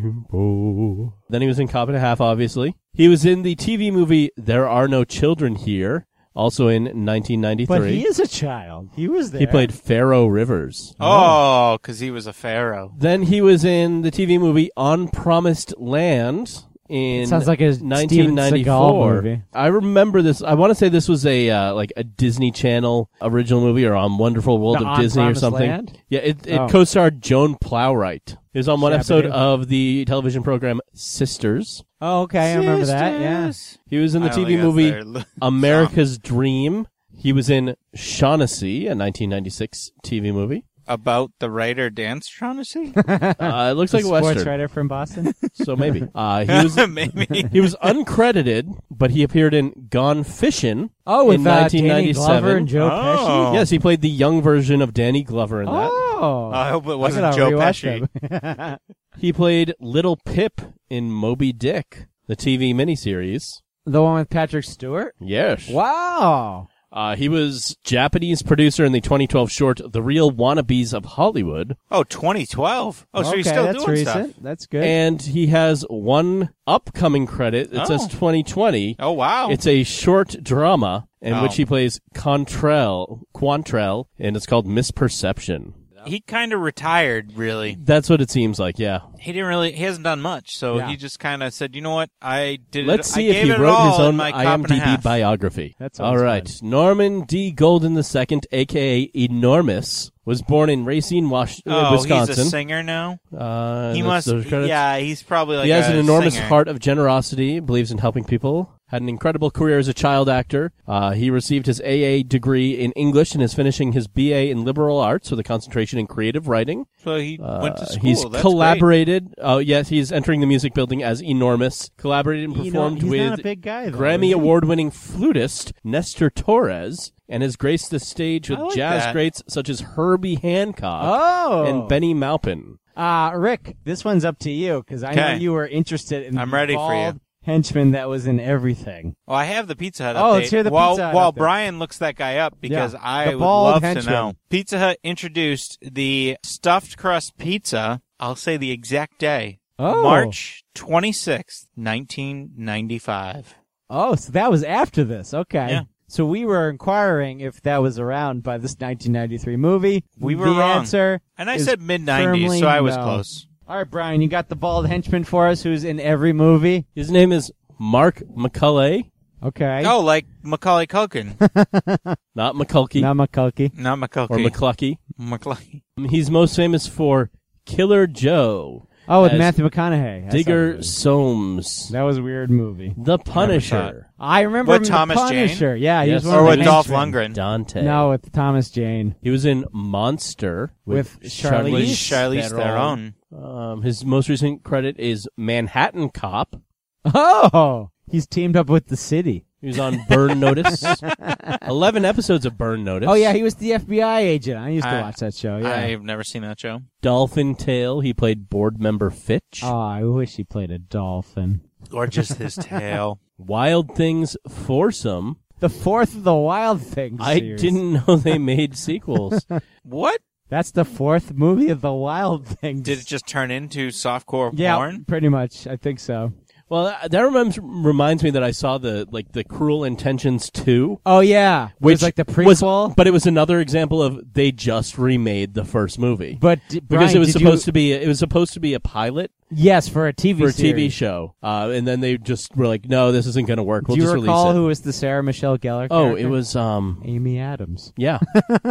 rainbow. Then he was in Cop and a Half, obviously. He was in the T V movie There Are No Children Here, also in nineteen ninety-three. But he is a child. He was there. He played Pharaoh Rivers. Oh, because he was a pharaoh. Then he was in the T V movie On Promised Land in Sounds like a nineteen ninety-four. Steven Seagal movie. I remember this. I want to say this was a uh, like a Disney Channel original movie or on Wonderful World The of On Disney or Promised something. Land? Yeah, it, it Oh. co-starred Joan Plowright. He was on one episode Shabba-doo. of the television program Sisters. Oh, okay. I remember that. Yeah. Sisters. He was in the I T don't V think that's movie their l- America's Dream. He was in Shaughnessy, a nineteen ninety-six T V movie. About the writer Dance Shaughnessy? Uh, it looks like a Sports western, writer from Boston. so maybe. Uh, he was Maybe. he was uncredited, but he appeared in Gone Fishin'. Oh, with in uh, nineteen Danny ninety-seven. Glover and Joe Oh. Yes, he played the young version of Danny Glover in that. Oh. I hope it I wasn't gotta Joe rewatch Pesci. that. He played Little Pip in Moby Dick, the T V miniseries. The one with Patrick Stewart? Yes. Wow. Uh, he was Japanese producer in the twenty twelve short The Real Wannabes of Hollywood. Oh, twenty twelve. Oh, so okay, he's still that's doing recent. stuff. That's good. And he has one upcoming credit. It Oh. says twenty twenty. Oh, wow. It's a short drama in Oh. which he plays Contrail, Quantrell, and it's called Misperception. He kind of retired, really. That's what it seems like, yeah. He didn't really, he hasn't done much, so Yeah. he just kind of said, you know what, I did Let's it, see I if gave he it wrote all his in own my cup and a IMDb half. biography. That's all right. Norman D. Golden the Second, a k a. Enormous, was born in Racine, Was- Oh, Wisconsin. he's a singer now? Uh, He that's must, those credits. yeah, he's probably like He has a an enormous singer. heart of generosity, believes in helping people, had an incredible career as a child actor. Uh, he received his A A degree in English and is finishing his B A in liberal arts with a concentration in creative writing. So he Uh, went to school. He's That's collaborated. Oh, yes, he's entering the music building as Enormous. Collaborated and You know, performed he's with not a big guy, though, Grammy is he? award-winning flutist Nestor Torres, and has graced the stage with I like jazz that. greats such as Herbie Hancock Oh. and Benny Maupin. Uh, Rick, this one's up to you, because I know Okay. you were interested in I'm the ready for you. bald henchman that was in everything. Well, I have the Pizza Hut Oh, update. let's hear the while, Pizza Hut While update. Brian looks that guy up, because Yeah, I the would bald love henchman. to know. Pizza Hut introduced the stuffed crust pizza, I'll say the exact day, Oh. March twenty-sixth, nineteen ninety-five. Oh, so that was after this. Okay. Yeah. So we were inquiring if that was around by this nineteen ninety-three movie. We were the wrong. answer And I is said mid-nineties, firmly so I was no. close. All right, Brian, you got the bald henchman for us who's in every movie? His name is Mark McCulley, Okay. Oh, like Macaulay Culkin. not McCulkey Not McCulkey. Not Macaulay. or McClucky. Macaulay. He's most famous for Killer Joe, Oh, with As Matthew McConaughey. That's Digger not Soames, That was a weird movie. The saw it. Punisher, I remember With him in Thomas The Jane? Punisher. Yeah, he Yes. was one Or of with the Dolph henchmen. Lundgren. Dante. No, with Thomas Jane. He was in Monster With With Charlize Charlize Theron. Theron. Um, his most recent credit is Manhattan Cop. Oh, he's teamed up with the city. He was on Burn Notice. Eleven episodes of Burn Notice. Oh yeah, he was the F B I agent. I used to I- watch that show. Yeah. I've never seen that show. Dolphin Tale. He played board member Fitch. Oh, I wish he played a dolphin. Or just his tail. Wild Things Foursome. The fourth of the Wild Things I series. didn't know they made sequels. What? That's the fourth movie of the Wild Things. Did it just turn into softcore Yeah, porn? pretty much. I think so. Well, that reminds, reminds me that I saw the like the Cruel Intentions two, Oh yeah, which was like the was- prequel. but it was another example of they just remade the first movie. but d- because Brian, it was did supposed you, to be it was supposed to be a pilot yes for a T V for a T V series. show, uh, and then they just were like, "No, this isn't going to work. We'll Do you just recall release it." who was the Sarah Michelle Gellar? oh, character? it was um, Amy Adams. yeah,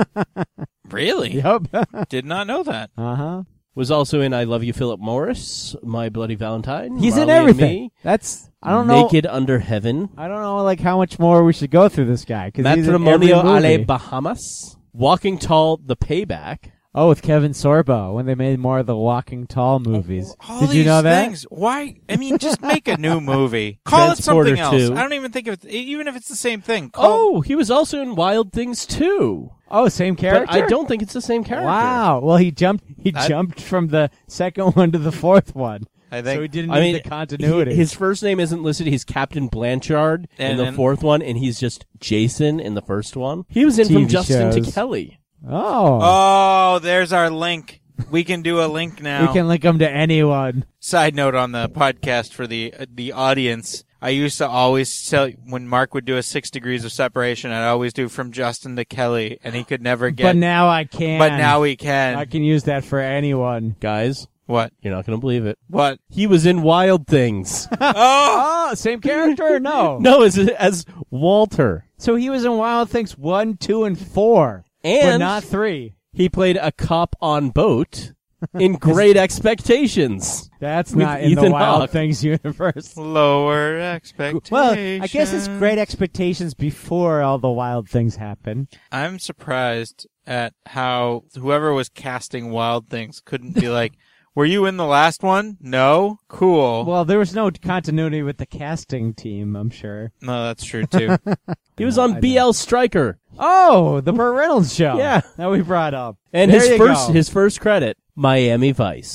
Really? Yep. Did not know that. uh huh. was also in "I Love You, Philip Morris," "My Bloody Valentine." He's in Marley and everything. Me, That's I don't know. Naked Under Heaven, I don't know like how much more we should go through this guy because he's in every Matrimonio movie. alle Bahamas, Walking Tall, The Payback. Oh, with Kevin Sorbo when they made more of the Walking Tall movies. All Did these you know that? things. Why? I mean, just make a new movie. Call it something Transporter else. two. I don't even think of it, even if it's the same thing. Call, Oh, he was also in Wild Things too. Oh, same character. But I don't think it's the same character. Wow. Well, he jumped. He I- jumped from the second one to the fourth one. I think. So he didn't I need mean, the continuity. he- his first name isn't listed. He's Captain Blanchard in And the then- fourth one, and he's just Jason in the first one. He was in T V from Justin to shows. Kelly. oh. Oh, there's our link. We can do a link now. We can link him to anyone. Side note on the podcast for the uh, the audience. I used to always tell when Mark would do a six degrees of separation, I'd always do from Justin to Kelly, and he could never get. But now I can. But now he can. I can use that for anyone. Guys, What? you're not going to believe it. What? He was in Wild Things. Oh, Oh, same character or no? no, as as Walter, So he was in Wild Things one, two, and four, but and not three. he played a cop on boat in Great Expectations. That's With not in the Ethan Wild Hawke. Things universe. lower expectations. Well, I guess it's Great Expectations before all the Wild Things happen. I'm surprised at how whoever was casting Wild Things couldn't be like, were you in the last one? No? Cool. Well, there was no continuity with the casting team, I'm sure. no, that's true too. He was No, on I B L Stryker, Oh, the Burt Reynolds show. Yeah. That we brought up. and There his you first go. his first credit, Miami Vice.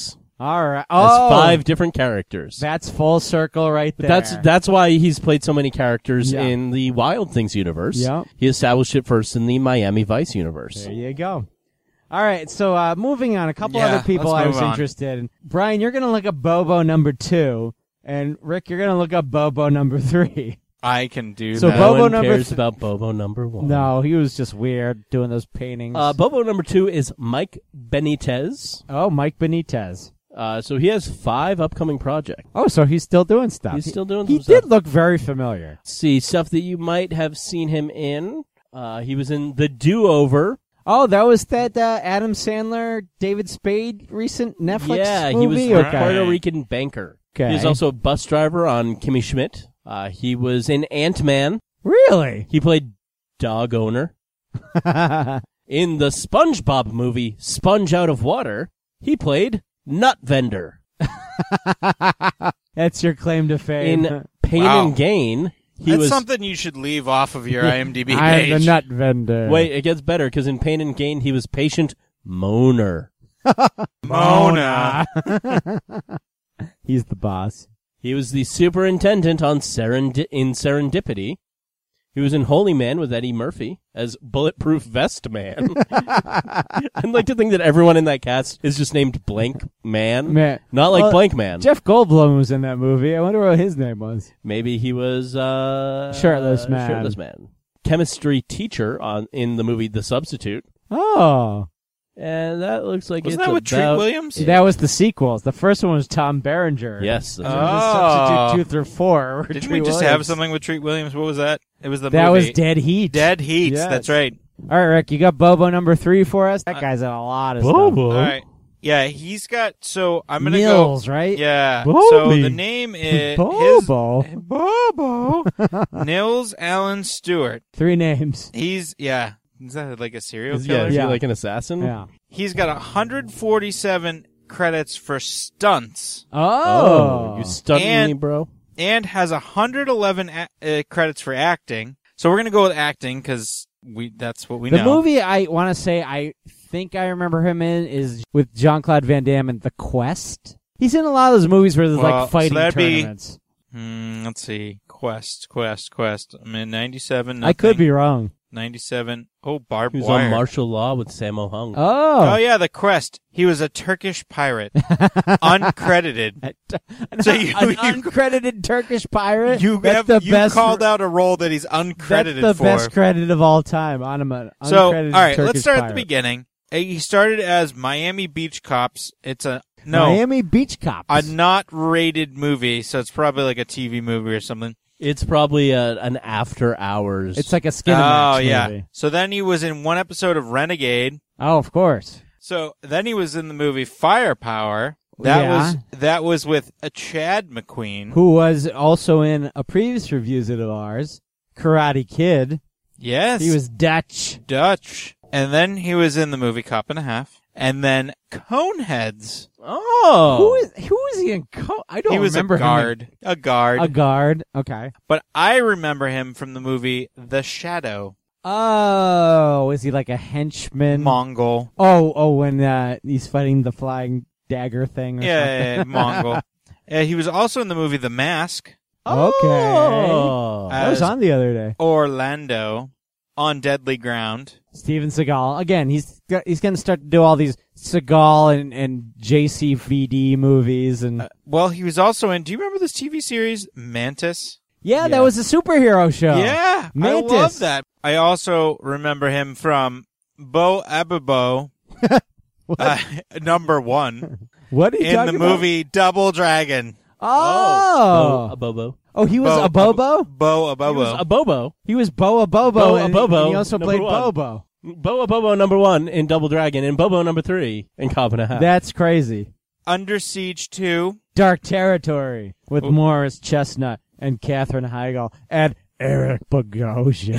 All right. As Oh, five different characters. that's full circle right there. That's that's why he's played so many characters Yeah. in the Wild Things universe. Yeah. He established it first in the Miami Vice universe. There you go. All right, so uh, moving on, a couple Yeah, other people let's I move was on. interested in. Brian, you're going to look up Bobo number two, and Rick, you're going to look up Bobo number three. I can do So that. No Bobo one number cares th- about Bobo number one. No, he was just weird doing those paintings. Uh, Bobo number two is Mike Benitez. oh, Mike Benitez. Uh, so he has five upcoming projects. Oh, so he's still doing stuff. He's still doing He some did stuff. look very familiar. See, stuff that you might have seen him in. Uh, he was in The Do-Over. Oh, that was that uh, Adam Sandler, David Spade recent Netflix yeah, movie? he was the okay. Puerto Rican banker. Okay. He was also a bus driver on Kimmy Schmidt. Uh, he was in Ant-Man. Really? He played dog owner. In the SpongeBob movie, Sponge Out of Water, he played nut vendor. That's your claim to fame. In Pain Wow. and Gain, he That's was... something you should leave off of your IMDb I'm page. the nut vendor. Wait, it gets better, because in Pain and Gain, he was patient moaner. Mona. He's the boss. He was the superintendent on Serendi- in Serendipity. He was in Holy Man with Eddie Murphy as Bulletproof Vest Man. I'd like to think that everyone in that cast is just named Blank Man. Man. Not like Well, Blank Man. Jeff Goldblum was in that movie. I wonder what his name was. Maybe he was uh, Shirtless uh, Man. Shirtless Man. Chemistry teacher on in the movie The Substitute. Oh. And that looks like Wasn't it's that with Treat about... Williams? See, that was the sequels. The first one was Tom Berenger. Yes. The that's Oh. right. Substitute two through four. were Didn't Treat we just Williams. have something with Treat Williams? What was that? It was the That movie. was Dead Heat. Dead Heat. Yes. That's right. All right, Rick, you got Bobo number three for us? That guy's in a lot of Bobo. All right. Yeah, he's got. So I'm stuff. gonna Nils, go. right? Yeah. Bobby. So the name is Bobo. His, Bobo. Nils Allen Stewart. Three names. He's yeah. Is that like a serial Is, killer? yeah, is Yeah. he like an assassin? Yeah. He's got one hundred forty-seven credits for stunts Oh. you stunting And- me, bro. and has one hundred eleven a- uh, credits for acting. So we're gonna go with acting because we that's what we the know. movie I want to say I think I remember him in is with Jean-Claude Van Damme in The Quest. He's in a lot of those movies where there's Well, like so fighting that'd be- tournaments. Hmm, let's see. Quest, Quest, Quest. I'm in ninety-seven. I could nothing. be wrong. ninety-seven. Oh, barbed He was wire. on martial law with Sammo Hung. Oh. Oh yeah, the Quest. He was a Turkish pirate, uncredited. An, So you- an you- uncredited Turkish pirate? You That's have the you best, called out a role that he's uncredited That's the for. best credit of all time. On him, an so, all uncredited right, Turkish let's start at the pirate. beginning. Uh, He started as Miami Beach Cops. It's a no, Miami Beach Cops. a not rated movie, so it's probably like a T V movie or something. It's probably a, an after hours. It's like a Oh Skinamax yeah. movie. So then he was in one episode of Renegade. Oh, of course. So then he was in the movie Firepower. That Yeah. was that was with a Chad McQueen. Who was also in a previous review of ours, Karate Kid. Yes, He was Dutch. Dutch. And then he was in the movie Cop and a Half. And then Coneheads. oh, Who is who is he in? Co- I don't He was a remember him in- guard. A guard. A guard. Okay. But I remember him from the movie The Shadow. Oh, is he like a henchman? Mongol. Oh, oh, when uh, he's fighting the flying dagger thing. Or Yeah, something. yeah, yeah, Mongol. Uh, he was also in the movie The Mask. Okay. Oh. That was As on the other day. Orlando on Deadly Ground. Steven Seagal. Again, he's got, he's going to start to do all these Seagal and, and J C V D movies. and Uh, well, he was also in, do you remember this T V series, Mantis? Yeah, yeah. that was a superhero show. Yeah, Mantis. I love that. I also remember him from Bo Abibo, uh, number one, What are you in talking the about? movie Double Dragon. Oh. a Bobo. Oh, he was Bo- a Bobo? Bo He Abobo. was a Bobo. He was Boa Bobo. Boa and, Bobo, and he also number played one. Bobo. Boa Bobo number one in Double Dragon, and Bobo number three in Cop and a Half. That's crazy. Under Siege two. Dark Territory with Oh. Morris Chestnut and Katherine Heigl and Eric Bogosian.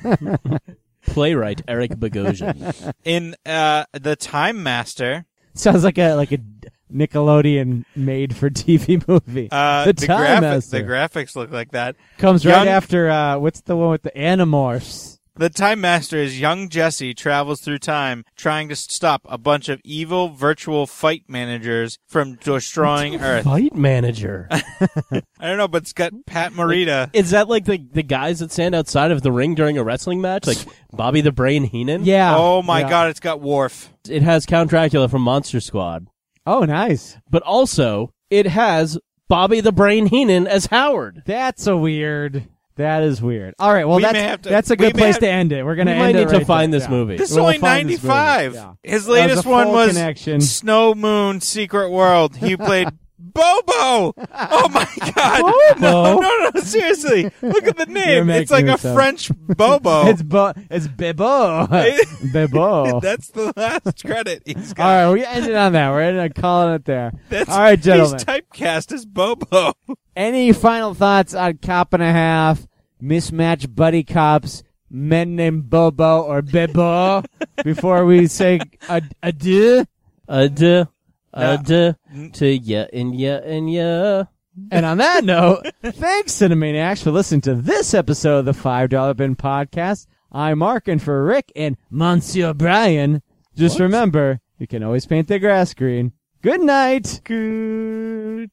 Playwright Eric Bogosian. In uh, The Time Master. Sounds like a like a Nickelodeon made for T V movie. Uh, the the, Time graphics, Master the graphics look like that. comes right Young- after uh, what's the one with the Animorphs? The Time Master is young Jesse travels through time trying to stop a bunch of evil virtual fight managers from destroying Earth. Fight manager. I don't know, but it's got Pat Morita. Is that like the, the guys that stand outside of the ring during a wrestling match? Like Bobby the Brain Heenan? Yeah. Oh my Yeah. God, it's got Worf. It has Count Dracula from Monster Squad. Oh, nice. But also, it has Bobby the Brain Heenan as Howard. That's a weird. That is weird. All right, well, We that's, may have to- that's a we good may place have- to end it. We're going to We end might it need to right find there. this Yeah. movie. This is We'll only find this movie. ninety-five. Yeah. His That was latest a one full was connection. Snow Moon Secret World. He played Bobo. Oh my God. No, Bobo? no, no, seriously. Look at the You're name. making It's like a this up. French Bobo. It's bo- It's Bebo. Bebo. That's the last credit he's All got. right, we ended on that. We're ending calling it there. That's, All right, gentlemen. He's typecast as Bobo. Any final thoughts on Cop and a Half, mismatched buddy cops, men named Bobo or Bebo before we say ad- adieu? Adieu. Adieu to ya and ya and ya. And on that note, thanks, Cinemaniacs, for listening to this episode of the five dollar Bin Podcast. I'm Mark, and for Rick and Monsieur Brian, just What? remember, you can always paint the grass green. Good night. Goodbye.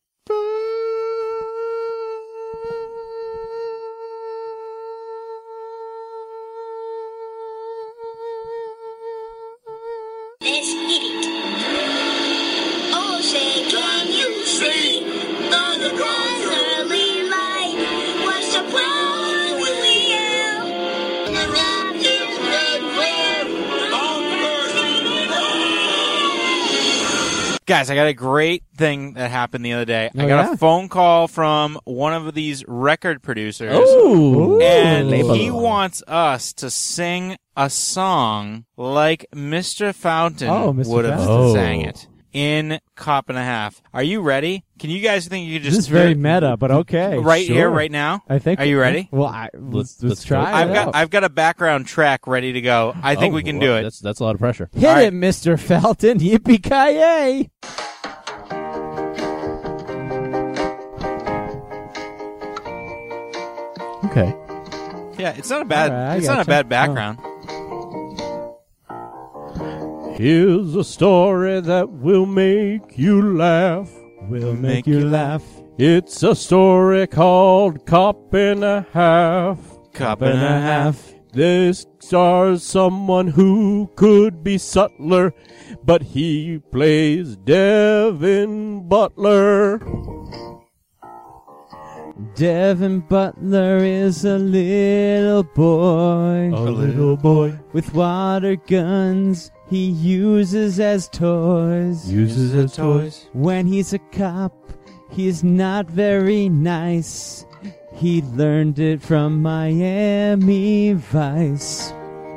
Let's hit it. Oh, say, can you see the early light was so proud with you? The rock is red, red, on Guys, I got a great thing that happened the other day. I Oh, got yeah? a phone call from one of these record producers. Ooh. And Label. he wants us to sing a song like Mister Fountain Oh, Mister would have Fountain. sang Oh. it in Cop and a Half. Are you ready? Can you guys think you could just This is very do it meta, but okay. right here, sure. right now? I think. Are you ready? Well, I, let's, Let's- let's, let's try go. it I've got out. I've got a background track ready to go. I think Oh, we can well, do it. That's that's a lot of pressure. Hit All right. it, Mister Felton. Yippee-ki-yay. Okay. Yeah, it's not a bad All right, I it's not a gotcha. bad background. Here's a story that will make you laugh. We'll Make make you you laugh. It's a story called Cop and a Half. Cop and a half. This stars someone who could be subtler, but he plays Devin Butler. Devin Butler is a little boy A little boy with water guns he uses as toys. uses his toys. When he's a cop, he's not very nice. He learned it from Miami Vice.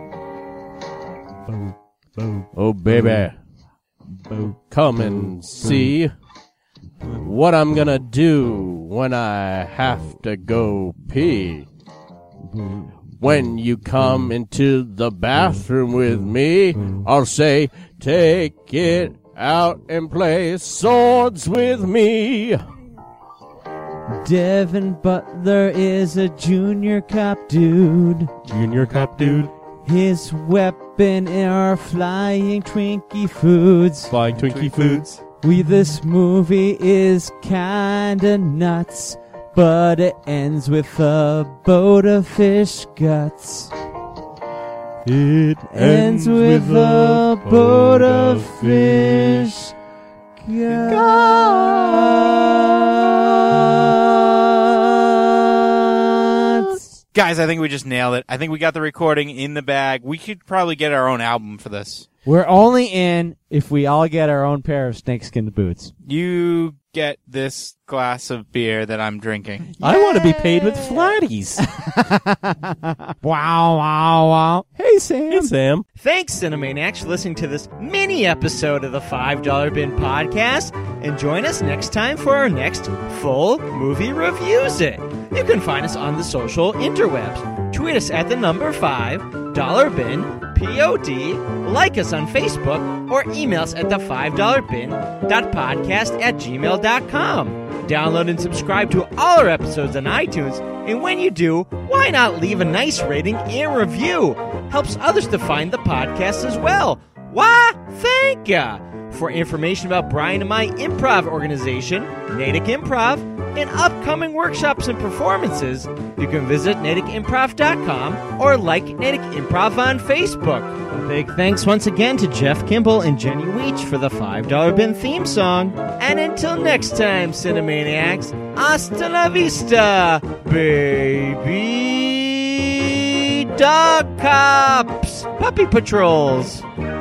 Oh, baby. Come and see what I'm gonna do when I have to go pee. When you come into the bathroom with me, I'll say, take it out and play swords with me. Devin Butler is a junior cop dude. Junior cop dude. His weapon are flying Twinkie foods. Flying Twinkie foods. We, this movie is kinda nuts, but it ends with a boat of fish guts. It Ends with a boat of fish guts. Guys, I think we just nailed it. I think we got the recording in the bag. We could probably get our own album for this. We're only in if we all get our own pair of snakeskin boots. You get this glass of beer that I'm drinking. I want to be paid with flatties. Wow, wow, wow. Hey, Sam. Hey, Sam. Thanks, Cinemaniacs, for listening to this mini episode of the five dollar Bin Podcast. And join us next time for our next full movie reviews it. You can find us on the social interwebs. Tweet us at the number five dollar bin P O D, like us on Facebook, or email us at the five dollar bin dot podcast at gmail dot com. Download and subscribe to all our episodes on iTunes, and when you do, why not leave a nice rating and review? Helps others to find the podcast as well. Why, thank ya! For information about Brian and my improv organization, Natick Improv, and upcoming workshops and performances, you can visit natick improv dot com or like Natick Improv on Facebook. A big thanks once again to Jeff Kimball and Jenny Weech for the five dollar Bin theme song. And until next time, Cinemaniacs, hasta la vista, baby. Dog cops, puppy patrols.